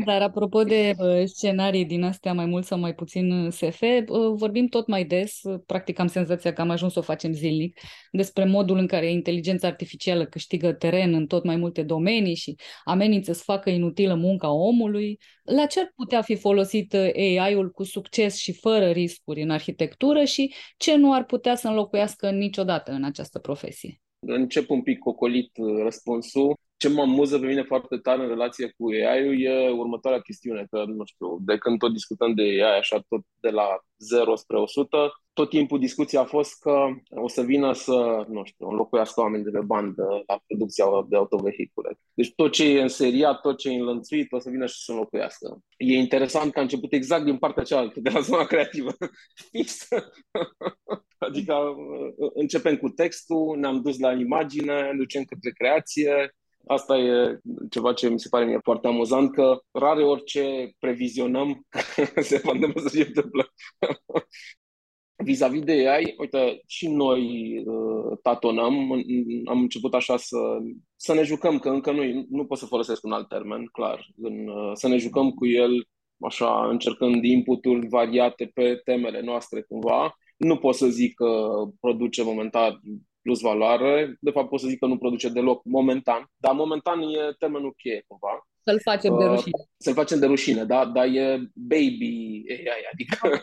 Speaker 4: Dar apropo de scenarii din astea mai mult sau mai puțin SF, vorbim tot mai des, practic am senzația că am ajuns să o facem zilnic, despre modul în care inteligența artificială câștigă teren în tot mai multe domenii și amenință să facă inutilă munca omului. La ce ar putea fi folosit AI-ul cu succes și fără riscuri în arhitectură și ce nu ar putea să înlocuiască niciodată în această profesie?
Speaker 6: Încep un pic cocolit răspunsul. Ce mă amuză pe mine foarte tare în relație cu AI-ul e următoarea chestiune, că, nu știu, de când tot discutăm de AI, așa tot de la 0 spre 100, tot timpul discuția a fost că o să vină să, nu știu, înlocuiască oameni de pe bandă la producția de autovehicule. Deci tot ce e înseriat, tot ce e înlănțuit, o să vină și să înlocuiască. E interesant că a început exact din partea cealaltă, de la zona creativă. Fix. Adică începem cu textul, ne-am dus la imagine, ne ducem către creație. Asta e ceva ce mi se pare mie foarte amuzant, că rare orice previzionăm se va întâmpla să se întâmplă. Vis-a-vis de AI, uite, și noi tatonăm, am început așa să ne jucăm, că încă nu pot să folosesc un alt termen, clar, să ne jucăm cu el, așa, încercând input-uri variate pe temele noastre cumva. Nu pot să zic că produce momentan plus valoare, de fapt pot să zic că nu produce deloc momentan, dar momentan e termenul cheie cumva.
Speaker 4: Să-l facem de rușine.
Speaker 6: Să-l facem de rușine, da? Dar e baby AI, adică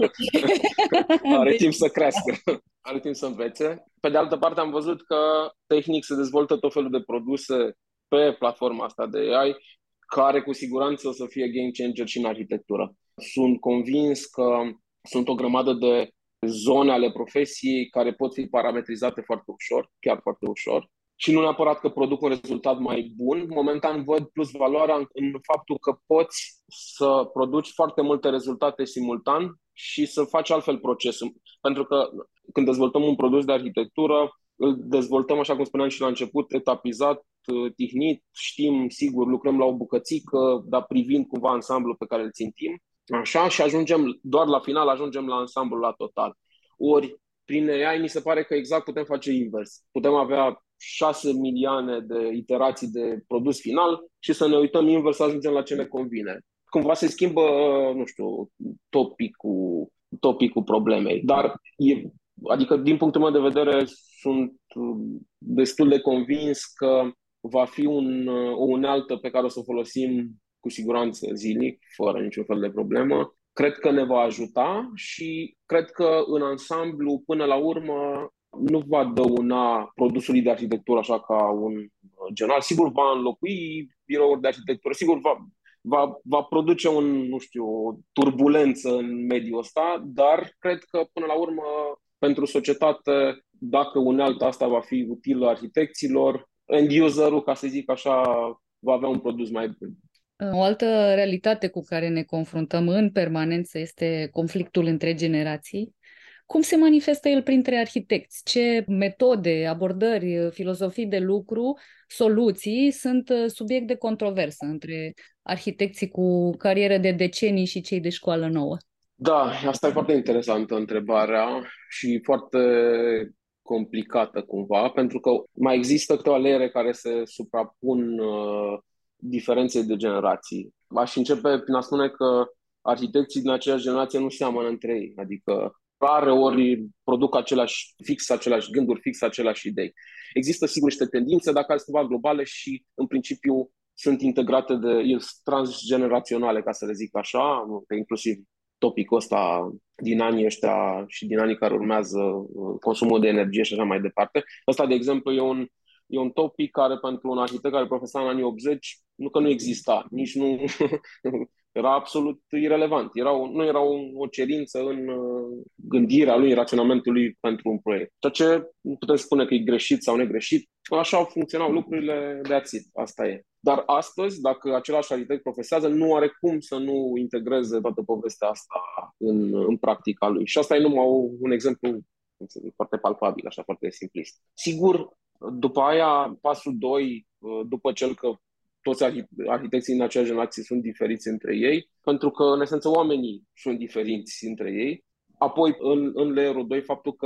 Speaker 6: are timp să crească, are timp să învețe. Pe de altă parte am văzut că tehnic se dezvoltă tot felul de produse pe platforma asta de AI, care cu siguranță o să fie game changer și în arhitectură. Sunt convins că sunt o grămadă de zone ale profesiei care pot fi parametrizate foarte ușor, chiar foarte ușor, și nu neapărat că produc un rezultat mai bun. Momentan văd plus valoarea în faptul că poți să produci foarte multe rezultate simultan și să faci altfel procesul. Pentru că când dezvoltăm un produs de arhitectură, îl dezvoltăm, așa cum spuneam și la început, etapizat, tihnit, știm, sigur, lucrăm la o bucățică, dar privind cumva ansamblul pe care îl țintim. Așa, și doar la final ajungem la ansamblul la total. Ori, prin AI, mi se pare că exact putem face invers. Putem avea 6 milioane de iterații de produs final și să ne uităm invers să ajungem la ce ne convine. Cumva se schimbă, nu știu, topicul problemei. Dar, adică, din punctul meu de vedere, sunt destul de convins că va fi o unealtă pe care o să o folosim cu siguranță zilnic, fără niciun fel de problemă. Cred că ne va ajuta și cred că în ansamblu, până la urmă, nu va dăuna produsului de arhitectură așa ca un general. Sigur va înlocui birouri de arhitectură, sigur va produce o turbulență în mediul ăsta, dar cred că până la urmă, pentru societate, dacă unealta asta va fi utilă arhitecților, end user-ul, ca să zic așa, va avea un produs mai bun.
Speaker 4: O altă realitate cu care ne confruntăm în permanență este conflictul între generații. Cum se manifestă el printre arhitecți? Ce metode, abordări, filozofii de lucru, soluții sunt subiect de controversă între arhitecții cu carieră de decenii și cei de școală nouă?
Speaker 6: Da, asta e foarte interesantă întrebarea și foarte complicată cumva, pentru că mai există câteva layere care se suprapun diferențe de generații. Aș începe prin a spune că arhitecții din aceeași generație nu seamănă între ei, adică rare ori produc fix aceleași gânduri, fix aceleași idei. Există sigur niște tendințe, dar care sunt cumva globale și în principiu sunt integrate transgeneraționale, ca să le zic așa, inclusiv topicul ăsta din anii ăștia și din anii care urmează, consumul de energie și așa mai departe. Ăsta, de exemplu, e un topic care pentru un arhitect care profesa în anii 80 nu că nu exista, nici nu era absolut irelevant. Nu era o cerință în gândirea lui, în raționamentul lui pentru un proiect. Ceea ce nu putem spune că e greșit sau negreșit, așa au funcționat lucrurile de ațit. Asta e. Dar astăzi, dacă același arhitect profesează, nu are cum să nu integreze toată povestea asta în practica lui. Și asta e numai un exemplu foarte palpabil, așa, foarte simplist. Sigur, după aia, pasul 2, după cel că toți arhitecții din aceeași generație sunt diferiți între ei, pentru că, în esență, oamenii sunt diferiți între ei. Apoi, în layer-ul 2, faptul că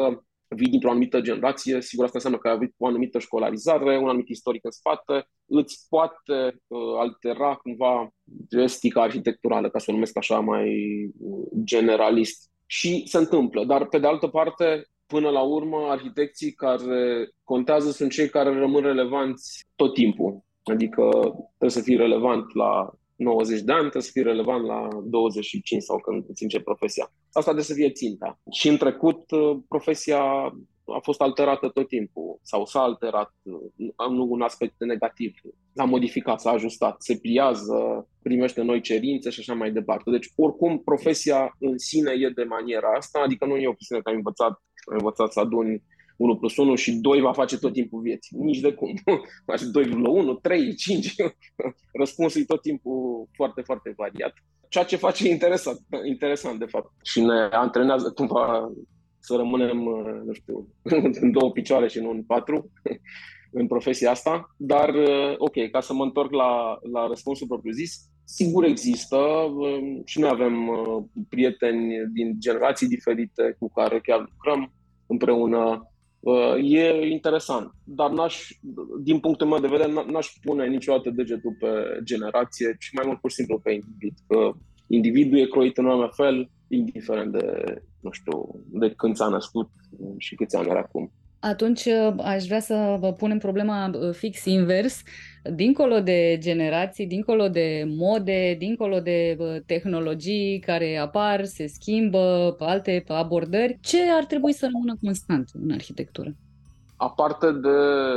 Speaker 6: vii dintr-o anumită generație, sigur asta înseamnă că ai avut o anumită școlarizare, un anumit istoric în spate, îți poate altera cumva estica arhitecturală, ca să o numesc așa mai generalist. Și se întâmplă, dar pe de altă parte, până la urmă, arhitecții care contează sunt cei care rămân relevanți tot timpul. Adică trebuie să fii relevant la 90 de ani, trebuie să fii relevant la 25 sau când îți începi profesia. Asta trebuie să fie ținta. Și în trecut, profesia a fost alterată tot timpul sau s-a alterat, nu un aspect negativ. S-a modificat, s-a ajustat, se pliază, primește noi cerințe și așa mai departe. Deci, oricum, profesia în sine e de maniera asta, adică nu e o chestiune că ai învățat să aduni 1 plus 1 și 2 va face tot timpul vieții. Nici de cum. Faci 2,1, 3, 5. Răspunsul e tot timpul foarte, foarte variat. Ceea ce face interesant, de fapt. Și ne antrenează cumva să rămânem, nu știu, în 2 picioare și nu în 4 în profesia asta. Dar, ok, ca să mă întorc la răspunsul propriu-zis, sigur există și noi avem prieteni din generații diferite cu care chiar lucrăm împreună. E interesant, dar din punctul meu de vedere, n-aș pune niciodată degetul pe generație, ci mai mult pur și simplu pe individ. Că individul e croit în anume fel, indiferent de, nu știu, de când s-a născut și câți ani are acum.
Speaker 4: Atunci aș vrea să vă punem problema fix invers, dincolo de generații, dincolo de mode, dincolo de tehnologii care apar, se schimbă, alte abordări, ce ar trebui să rămână constant în arhitectură?
Speaker 6: Aparte de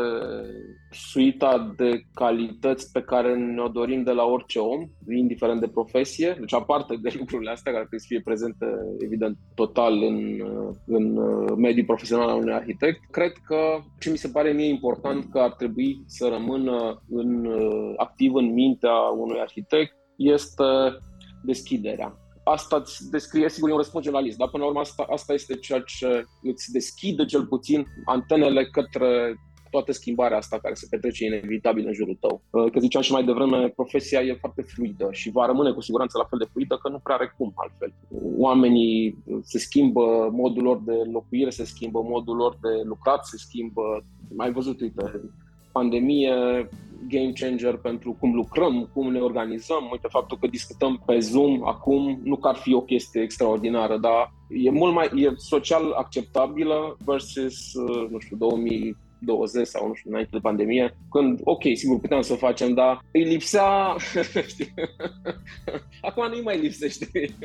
Speaker 6: suita de calități pe care ne-o dorim de la orice om, indiferent de profesie, deci aparte de lucrurile astea care trebuie să fie prezente, evident, total în mediul profesional al unui arhitect, cred că ce mi se pare mie important că ar trebui să rămână activ în mintea unui arhitect este deschiderea. Asta îți descrie, sigur, e un răspuns generalist, dar până la urmă asta este ceea ce îți deschide cel puțin antenele către toată schimbarea asta care se petrece inevitabil în jurul tău. Că ziceam și mai devreme, profesia e foarte fluidă și va rămâne cu siguranță la fel de fluidă, că nu prea are cum altfel. Oamenii se schimbă, modul lor de locuire se schimbă, modul lor de lucrat se schimbă. Ai văzut, uite, pandemie, game changer pentru cum lucrăm, cum ne organizăm. Uite, faptul că discutăm pe Zoom acum, nu că ar fi o chestie extraordinară, dar e mult mai social acceptabilă versus, nu știu, 2020 sau, nu știu, înainte de pandemie, când, ok, sigur, puteam să o facem, dar îi lipsea, știi, acum nu-i mai lipsește.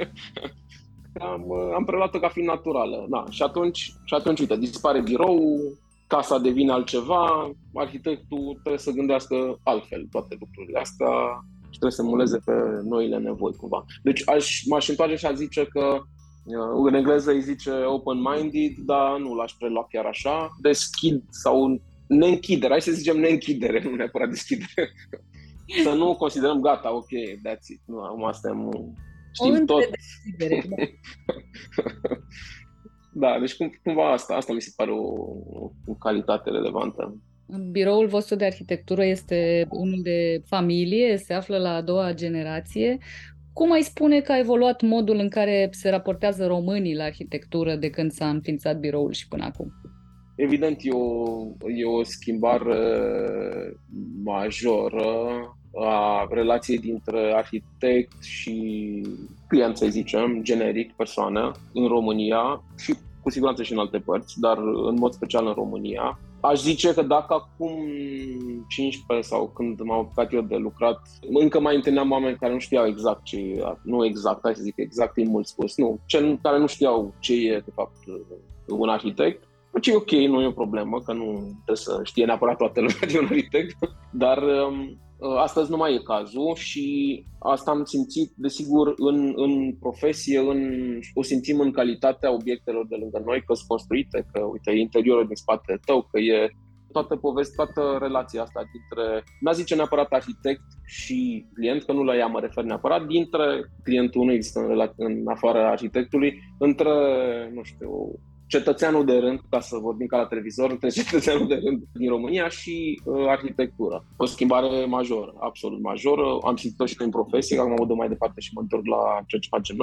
Speaker 6: Am preluat-o ca fiind naturală. Da. Și atunci, uite, dispare biroul, casa devine altceva, arhitectul trebuie să gândească altfel toate lucrurile astea și trebuie să muleze pe noile nevoi cumva. Deci m-aș întoarce și aș zice că în engleză îi zice open-minded, dar nu l-aș prelua chiar așa, deschid sau neînchidere, hai să zicem neînchidere, nu neapărat deschidere. Să nu considerăm gata, ok, that's it, nu, acum știm tot. Da, deci cumva asta mi se pare o calitate relevantă.
Speaker 4: Biroul vostru de arhitectură este unul de familie, se află la a 2-a generație. Cum ai spune că a evoluat modul în care se raportează românii la arhitectură de când s-a înființat biroul și până acum?
Speaker 6: Evident, e o schimbare majoră a relației dintre arhitect și client, să zicem, generic, persoană, în România și cu siguranță și în alte părți, dar în mod special în România. Aș zice că dacă acum 15 sau când m-am apucat eu de lucrat, încă mai întâlneam oameni care nu știau exact ce e, nu exact, hai să zic exact, e mult spus, nu, care nu știau ce e de fapt un arhitect. Deci e ok, nu e o problemă, că nu trebuie să știe neapărat toată lumea de un arhitect, dar astăzi nu mai e cazul și asta am simțit, desigur, în profesie, o simțim în calitatea obiectelor de lângă noi, că sunt construite, că, uite, e interiorul din spatele tău, că e toată povestea, toată relația asta dintre, n-a zice neapărat arhitect și client, că nu la ea mă refer neapărat, dintre clientul, nu există în afara arhitectului, între, nu știu, cetățeanul de rând, ca să vorbim ca la televizor, între cetățeanul de rând din România și arhitectură. O schimbare majoră, absolut majoră. Am simțit-o și în profesie, acum mă duc mai departe și mă întorc la ceea ce facem noi.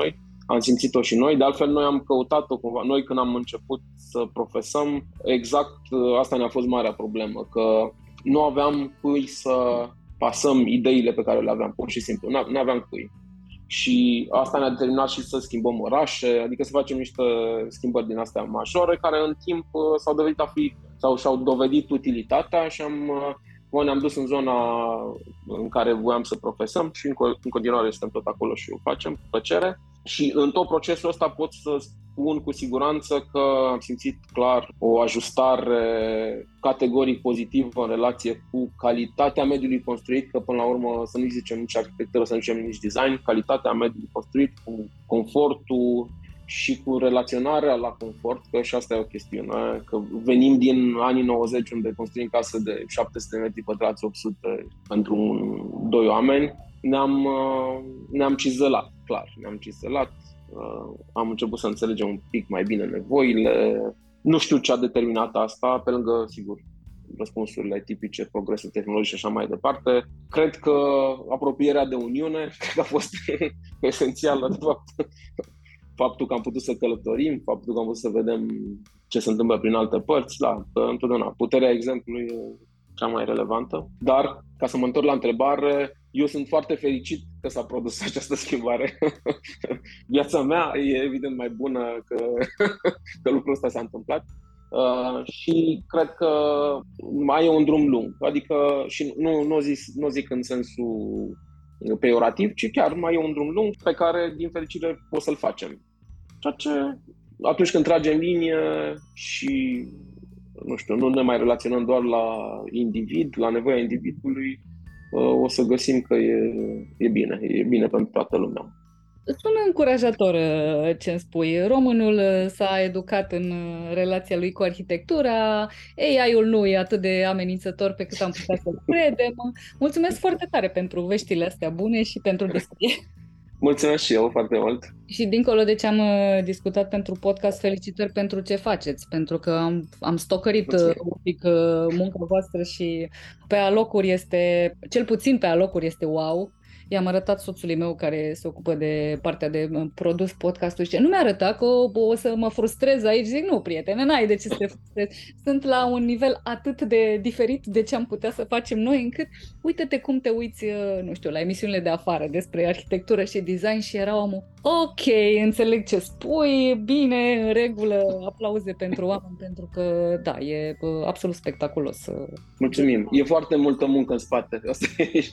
Speaker 6: am simțit-o și noi. De altfel, noi am căutat-o cumva. Noi când am început să profesăm, exact asta ne-a fost marea problemă, că nu aveam cui să pasăm ideile pe care le aveam, pur și simplu. Nu aveam cui. Și asta ne-a determinat și să schimbăm orașe, adică să facem niște schimbări din astea majore, care în timp s-au dovedit a fi, sau și-au dovedit utilitatea și ne-am dus în zona în care voiam să profesăm și în continuare suntem tot acolo și o facem cu plăcere. Și în tot procesul ăsta pot să spun cu siguranță că am simțit clar o ajustare categoric pozitivă în relație cu calitatea mediului construit, că până la urmă să nu zicem nici arhitectură, să nu zicem nici design, calitatea mediului construit cu confortul și cu relaționarea la confort, că și asta e o chestiune, că venim din anii 90 unde construim case de 700 metri pătrați, 800 pentru doi oameni, ne-am cizelat, clar, ne-am cizelat, am început să înțelegem un pic mai bine nevoile. Nu știu ce a determinat asta, pe lângă, sigur, răspunsurile tipice, progresul tehnologic și așa mai departe. Cred că apropierea de Uniune cred că a fost esențială, de fapt. Faptul că am putut să călătorim, faptul că am putut să vedem ce se întâmplă prin alte părți, da, întotdeauna. Puterea exemplului e cea mai relevantă. Dar, ca să mă întorc la întrebare, eu sunt foarte fericit că s-a produs această schimbare. Viața mea e evident mai bună că lucrul ăsta s-a întâmplat. Și cred că mai e un drum lung. Adică, și nu zic în sensul peiorativ, ci chiar mai e un drum lung pe care, din fericire, o să-l facem. Ceea ce, atunci când tragem linie și, nu știu, nu ne mai relaționăm doar la individ, la nevoia individului, o să găsim că e bine pentru toată lumea.
Speaker 4: Sună încurajator ce-mi spui. Românul s-a educat în relația lui cu arhitectura, AI-ul nu e atât de amenințător pe cât am putea să-l credem. Mulțumesc foarte tare pentru veștile astea bune și pentru discuție.
Speaker 6: Mulțumesc și eu foarte mult.
Speaker 4: Și dincolo de ce am discutat pentru podcast, felicitări pentru ce faceți, pentru că am stocărit un pic munca voastră și pe alocuri este, cel puțin pe alocuri este wow. I-am arătat soțului meu care se ocupă de partea de produs podcastul și nu mi-a arătat că o să mă frustrez aici. Zic, nu, prietene, n-ai de ce să te frustrezi. Sunt la un nivel atât de diferit de ce am putea să facem noi, încât uite-te cum te uiți, nu știu, la emisiunile de afară despre arhitectură și design și era omul, ok, înțeleg ce spui, bine, în regulă, aplauze pentru oameni, pentru că, da, e absolut spectaculos.
Speaker 6: Mulțumim. E foarte multă muncă în spate. Asta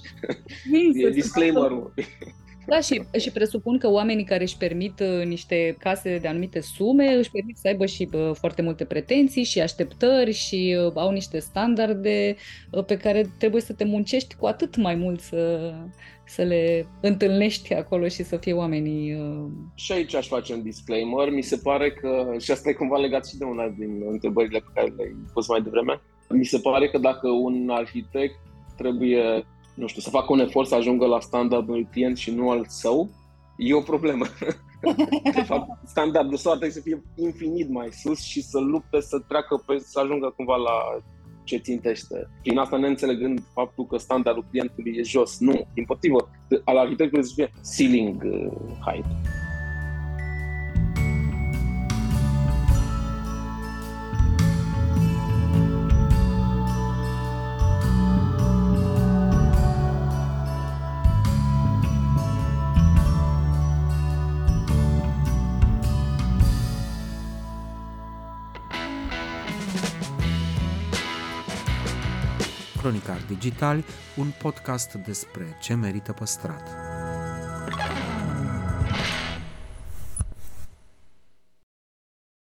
Speaker 6: e disclaimer-ul.
Speaker 4: Da, și presupun că oamenii care își permit niște case de anumite sume își permit să aibă și foarte multe pretenții și așteptări și au niște standarde pe care trebuie să te muncești cu atât mai mult să le întâlnești acolo și să fie oamenii...
Speaker 6: Și aici aș face un disclaimer. Mi se pare că, și asta e cumva legat și de una din întrebările pe care le-ai pus mai devreme, mi se pare că dacă un arhitect trebuie, nu știu, să facă un efort să ajungă la standardul unui client și nu al său, e o problemă. De fapt, standardul său trebuie să fie infinit mai sus și să lupte să treacă să ajungă cumva la ce țintește. Prin asta neînțelegând faptul că standardul clientului e jos. Nu, dimpotrivă, al arhitectului să fie ceiling height.
Speaker 2: Cronicar Digitali, un podcast despre ce merită păstrat.